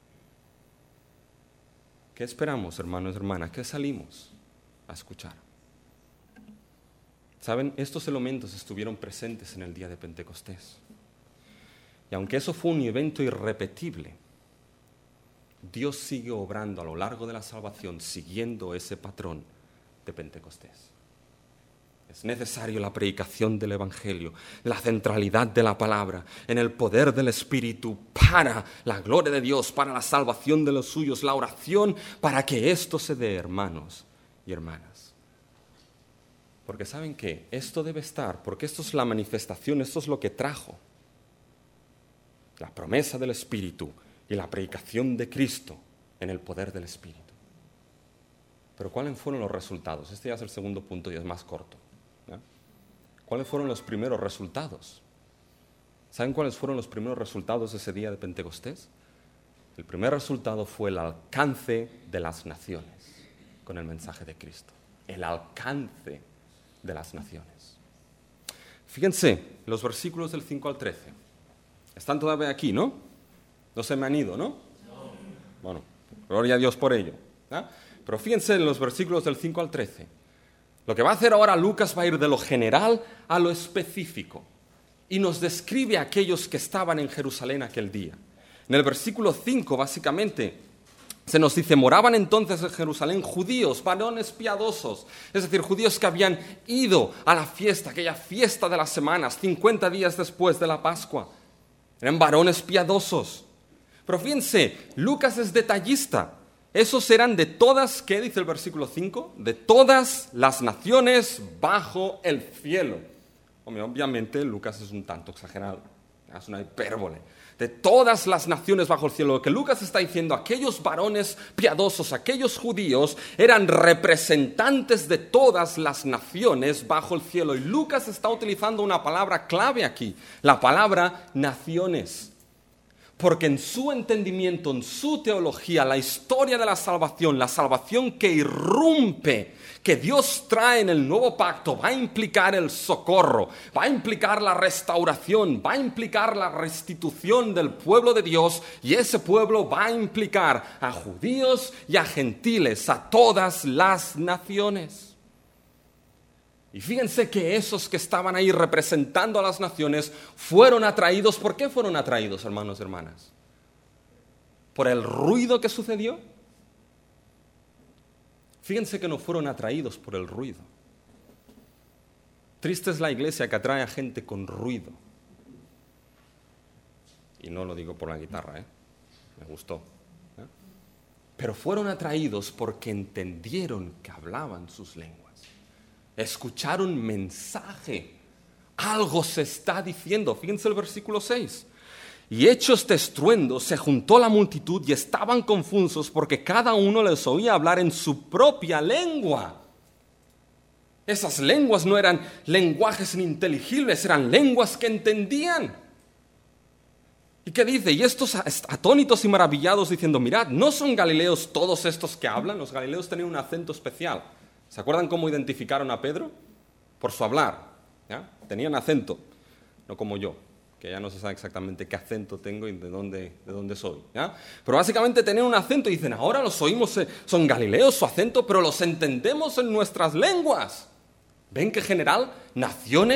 ¿Qué esperamos, hermanos y hermanas? ¿Qué salimos a escuchar? ¿Saben? Estos elementos estuvieron presentes en el día de Pentecostés. Y aunque eso fue un evento irrepetible, Dios sigue obrando a lo largo de la salvación siguiendo ese patrón de Pentecostés. Es necesario la predicación del Evangelio, la centralidad de la palabra, en el poder del Espíritu para la gloria de Dios, para la salvación de los suyos, la oración para que esto se dé, hermanos y hermanas. Porque ¿saben qué? Esto debe estar, porque esto es la manifestación, esto es lo que trajo la promesa del Espíritu y la predicación de Cristo en el poder del Espíritu. Pero ¿cuáles fueron los resultados? Este ya es el segundo punto y es más corto, ¿no? ¿Cuáles fueron los primeros resultados? ¿Saben cuáles fueron los primeros resultados de ese día de Pentecostés? El primer resultado fue el alcance de las naciones con el mensaje de Cristo. El alcance de las naciones. Fíjense, los versículos del 5 al 13. Están todavía aquí, ¿no? No se me han ido, ¿no? Bueno, gloria a Dios por ello, ¿eh? Pero fíjense en los versículos del 5 al 13. Lo que va a hacer ahora Lucas va a ir de lo general a lo específico y nos describe a aquellos que estaban en Jerusalén aquel día. En el versículo 5, básicamente, se nos dice, moraban entonces en Jerusalén judíos, varones piadosos, es decir, judíos que habían ido a la fiesta, aquella fiesta de las semanas, 50 días después de la Pascua. Eran varones piadosos. Pero fíjense, Lucas es detallista. Esos eran de todas, ¿qué dice el versículo 5? De todas las naciones bajo el cielo. Obviamente Lucas es un tanto exagerado, es una hipérbole. De todas las naciones bajo el cielo. Lo que Lucas está diciendo, aquellos varones piadosos, aquellos judíos, eran representantes de todas las naciones bajo el cielo. Y Lucas está utilizando una palabra clave aquí, la palabra naciones. Porque en su entendimiento, en su teología, la historia de la salvación que irrumpe, que Dios trae en el nuevo pacto, va a implicar el socorro, va a implicar la restauración, va a implicar la restitución del pueblo de Dios, y ese pueblo va a implicar a judíos y a gentiles, a todas las naciones. Y fíjense que esos que estaban ahí representando a las naciones fueron atraídos. ¿Por qué fueron atraídos, hermanos y hermanas? ¿Por el ruido que sucedió? Fíjense que no fueron atraídos por el ruido. Triste es la iglesia que atrae a gente con ruido. Y no lo digo por la guitarra, me gustó. Pero fueron atraídos porque entendieron que hablaban sus lenguas. Escucharon mensaje. Algo se está diciendo. Fíjense el versículo 6. Y hecho este estruendo, se juntó la multitud y estaban confusos porque cada uno les oía hablar en su propia lengua. Esas lenguas no eran lenguajes ininteligibles, eran lenguas que entendían. ¿Y qué dice? Y estos atónitos y maravillados diciendo, mirad, ¿no son galileos todos estos que hablan? Los galileos tenían un acento especial. ¿Se acuerdan cómo identificaron a Pedro? Por su hablar, ¿ya? Tenían acento, no como yo, que ya no se sabe exactamente qué acento tengo y de dónde soy, ¿ya? Pero básicamente tenían un acento y dicen, ahora los oímos, son galileos su acento, pero los entendemos en nuestras lenguas. ¿Ven qué general? Naciones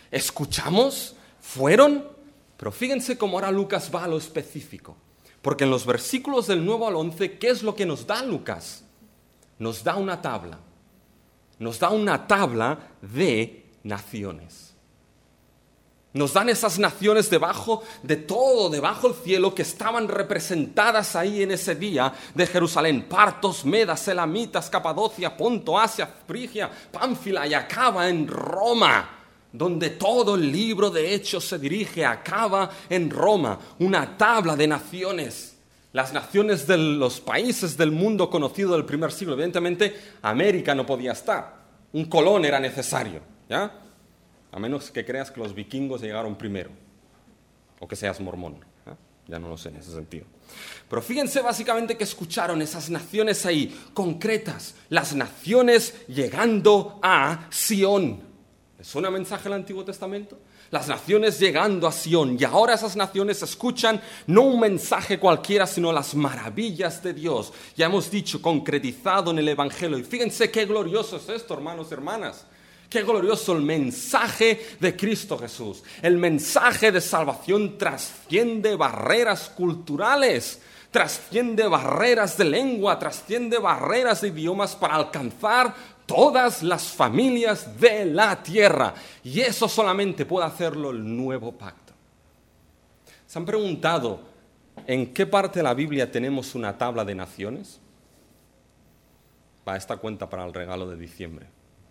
¿Escuchamos? ¿Fueron? Pero fíjense cómo ahora Lucas va a lo específico. Porque en los versículos del 9 al 11, ¿qué es lo que nos da Lucas? Nos da una tabla. Nos da una tabla de naciones. Nos dan esas naciones debajo de todo, debajo del cielo, que estaban representadas ahí en ese día de Jerusalén. Partos, Medas, Elamitas, Capadocia, Ponto, Asia, Frigia, Pánfila, y acaba en Roma, donde todo el libro de Hechos se dirige, acaba en Roma. Una tabla de naciones. Las naciones de los países del mundo conocido del primer siglo. Evidentemente, América no podía estar. Un colón era necesario, ¿ya? A menos que creas que los vikingos llegaron primero, o que seas mormón, ¿eh? Ya no lo sé en ese sentido. Pero fíjense básicamente que escucharon esas naciones ahí, concretas, las naciones llegando a Sión. ¿Les suena mensaje del Antiguo Testamento? Las naciones llegando a Sión, y ahora esas naciones escuchan no un mensaje cualquiera, sino las maravillas de Dios. Ya hemos dicho, concretizado en el Evangelio. Y fíjense qué glorioso es esto, hermanos y hermanas. Qué glorioso el mensaje de Cristo Jesús. El mensaje de salvación trasciende barreras culturales, trasciende barreras de lengua, trasciende barreras de idiomas para alcanzar todas las familias de la tierra. Y eso solamente puede hacerlo el nuevo pacto. ¿Se han preguntado en qué parte de la Biblia tenemos una tabla de naciones? Va esta cuenta para el regalo de diciembre.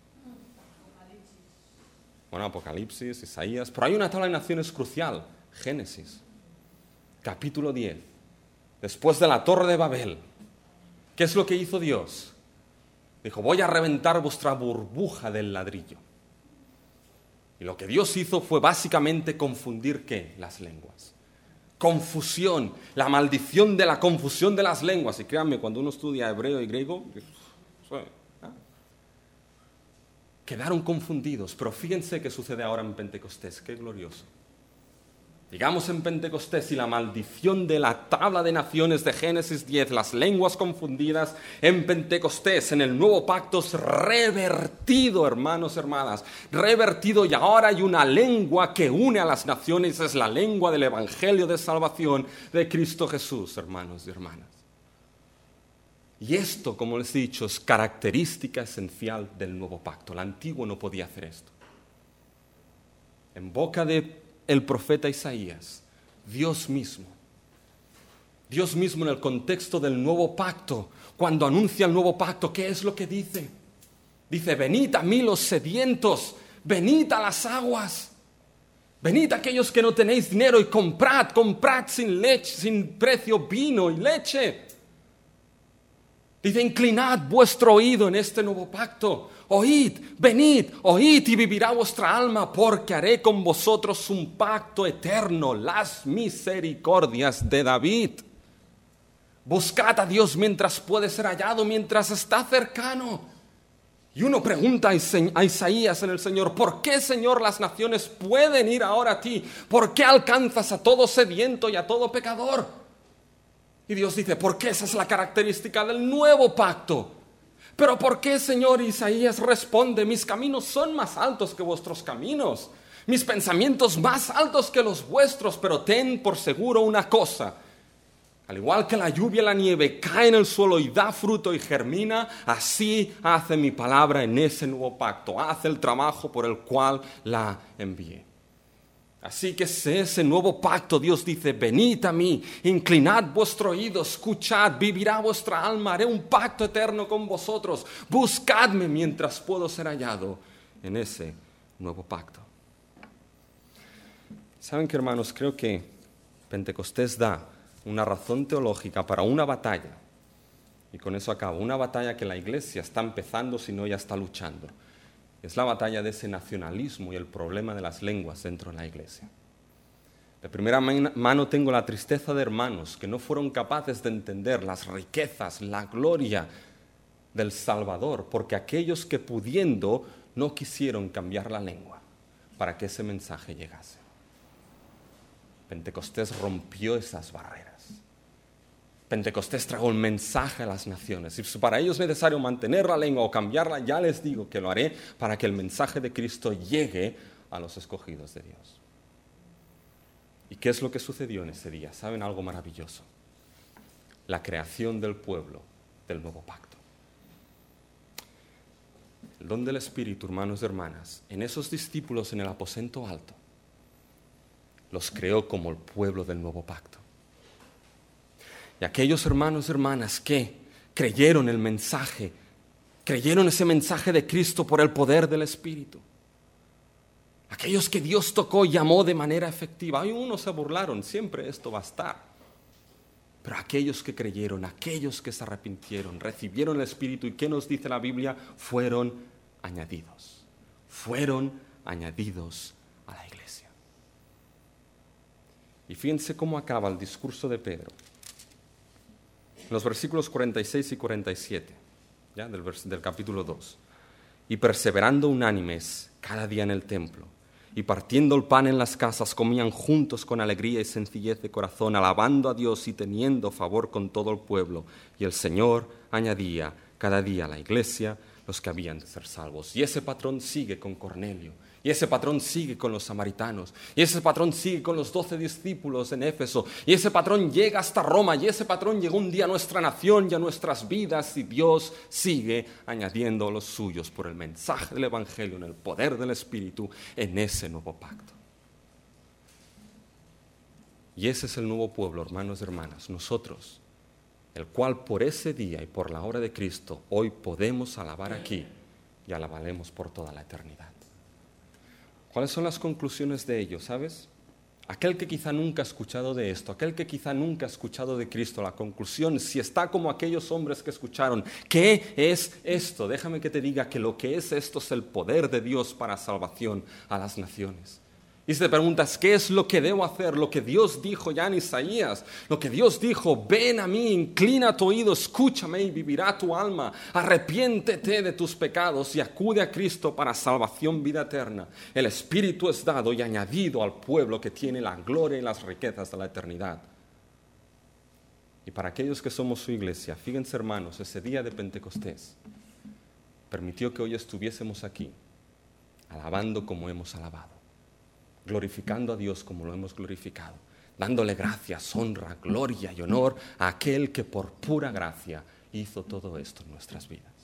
Bueno, Apocalipsis, Isaías, pero hay una tabla de naciones crucial, Génesis, capítulo 10, después de la Torre de Babel. ¿Qué es lo que hizo Dios? Dijo, voy a reventar vuestra burbuja del ladrillo. Y lo que Dios hizo fue básicamente confundir, ¿qué? Las lenguas. Confusión, la maldición de la confusión de las lenguas. Y créanme, cuando uno estudia hebreo y griego, quedaron confundidos, pero fíjense qué sucede ahora en Pentecostés, qué glorioso. Llegamos en Pentecostés y la maldición de la tabla de naciones de Génesis 10, las lenguas confundidas, en Pentecostés, en el nuevo pacto es revertido, hermanos y hermanas, revertido, y ahora hay una lengua que une a las naciones, es la lengua del Evangelio de salvación de Cristo Jesús, hermanos y hermanas. Y esto, como les he dicho, es característica esencial del nuevo pacto. El antiguo no podía hacer esto. En boca del profeta Isaías, Dios mismo en el contexto del nuevo pacto, cuando anuncia el nuevo pacto, ¿qué es lo que dice? Dice, venid a mí los sedientos, venid a las aguas. Venid aquellos que no tenéis dinero y comprad sin leche, sin precio vino y leche. Dice, inclinad vuestro oído en este nuevo pacto. Oíd, venid, oíd y vivirá vuestra alma, porque haré con vosotros un pacto eterno, las misericordias de David. Buscad a Dios mientras puede ser hallado, mientras está cercano. Y uno pregunta a Isaías en el Señor, ¿por qué, Señor, las naciones pueden ir ahora a ti? ¿Por qué alcanzas a todo sediento y a todo pecador? Y Dios dice, porque esa es la característica del nuevo pacto. Pero ¿por qué, Señor? Isaías responde, mis caminos son más altos que vuestros caminos, mis pensamientos más altos que los vuestros, pero ten por seguro una cosa. Al igual que la lluvia y la nieve cae en el suelo y da fruto y germina, así hace mi palabra en ese nuevo pacto, hace el trabajo por el cual la envié. Así que ese nuevo pacto, Dios dice, venid a mí, inclinad vuestro oído, escuchad, vivirá vuestra alma, haré un pacto eterno con vosotros, buscadme mientras puedo ser hallado en ese nuevo pacto. ¿Saben qué, hermanos? Creo que Pentecostés da una razón teológica para una batalla, y con eso acabo, una batalla que la Iglesia está empezando, si no ya está luchando. Es la batalla de ese nacionalismo y el problema de las lenguas dentro de la Iglesia. De primera mano tengo la tristeza de hermanos que no fueron capaces de entender las riquezas, la gloria del Salvador, porque aquellos que pudiendo no quisieron cambiar la lengua para que ese mensaje llegase. Pentecostés rompió esas barreras. Pentecostés trajo un mensaje a las naciones. Y si para ellos es necesario mantener la lengua o cambiarla, ya les digo que lo haré para que el mensaje de Cristo llegue a los escogidos de Dios. ¿Y qué es lo que sucedió en ese día? ¿Saben algo maravilloso? La creación del pueblo del nuevo pacto. El don del Espíritu, hermanos y hermanas, en esos discípulos en el aposento alto, los creó como el pueblo del nuevo pacto. Y aquellos hermanos y hermanas que creyeron el mensaje, creyeron ese mensaje de Cristo por el poder del Espíritu, aquellos que Dios tocó y llamó de manera efectiva. Hay unos se burlaron, siempre esto va a estar. Pero aquellos que creyeron, aquellos que se arrepintieron, recibieron el Espíritu, ¿y qué nos dice la Biblia? Fueron añadidos a la iglesia. Y fíjense cómo acaba el discurso de Pedro. En los versículos 46 y 47, ¿ya? Del capítulo 2. Y perseverando unánimes cada día en el templo, y partiendo el pan en las casas, comían juntos con alegría y sencillez de corazón, alabando a Dios y teniendo favor con todo el pueblo. Y el Señor añadía cada día a la iglesia los que habían de ser salvos. Y ese patrón sigue con Cornelio, y ese patrón sigue con los samaritanos, y ese patrón sigue con los 12 discípulos en Éfeso, y ese patrón llega hasta Roma, y ese patrón llegó un día a nuestra nación y a nuestras vidas, y Dios sigue añadiendo a los suyos por el mensaje del Evangelio, en el poder del Espíritu, en ese nuevo pacto. Y ese es el nuevo pueblo, hermanos y hermanas, nosotros, el cual por ese día y por la hora de Cristo hoy podemos alabar aquí y alabaremos por toda la eternidad. ¿Cuáles son las conclusiones de ello, sabes? Aquel que quizá nunca ha escuchado de esto, aquel que quizá nunca ha escuchado de Cristo, la conclusión, si está como aquellos hombres que escucharon, ¿qué es esto? Déjame que te diga que lo que es esto es el poder de Dios para salvación a las naciones. Y si te preguntas, ¿qué es lo que debo hacer? Lo que Dios dijo ya en Isaías, lo que Dios dijo, ven a mí, inclina tu oído, escúchame y vivirá tu alma. Arrepiéntete de tus pecados y acude a Cristo para salvación, vida eterna. El Espíritu es dado y añadido al pueblo que tiene la gloria y las riquezas de la eternidad. Y para aquellos que somos su iglesia, fíjense hermanos, ese día de Pentecostés permitió que hoy estuviésemos aquí, alabando como hemos alabado, glorificando a Dios como lo hemos glorificado, dándole gracias, honra, gloria y honor a aquel que por pura gracia hizo todo esto en nuestras vidas.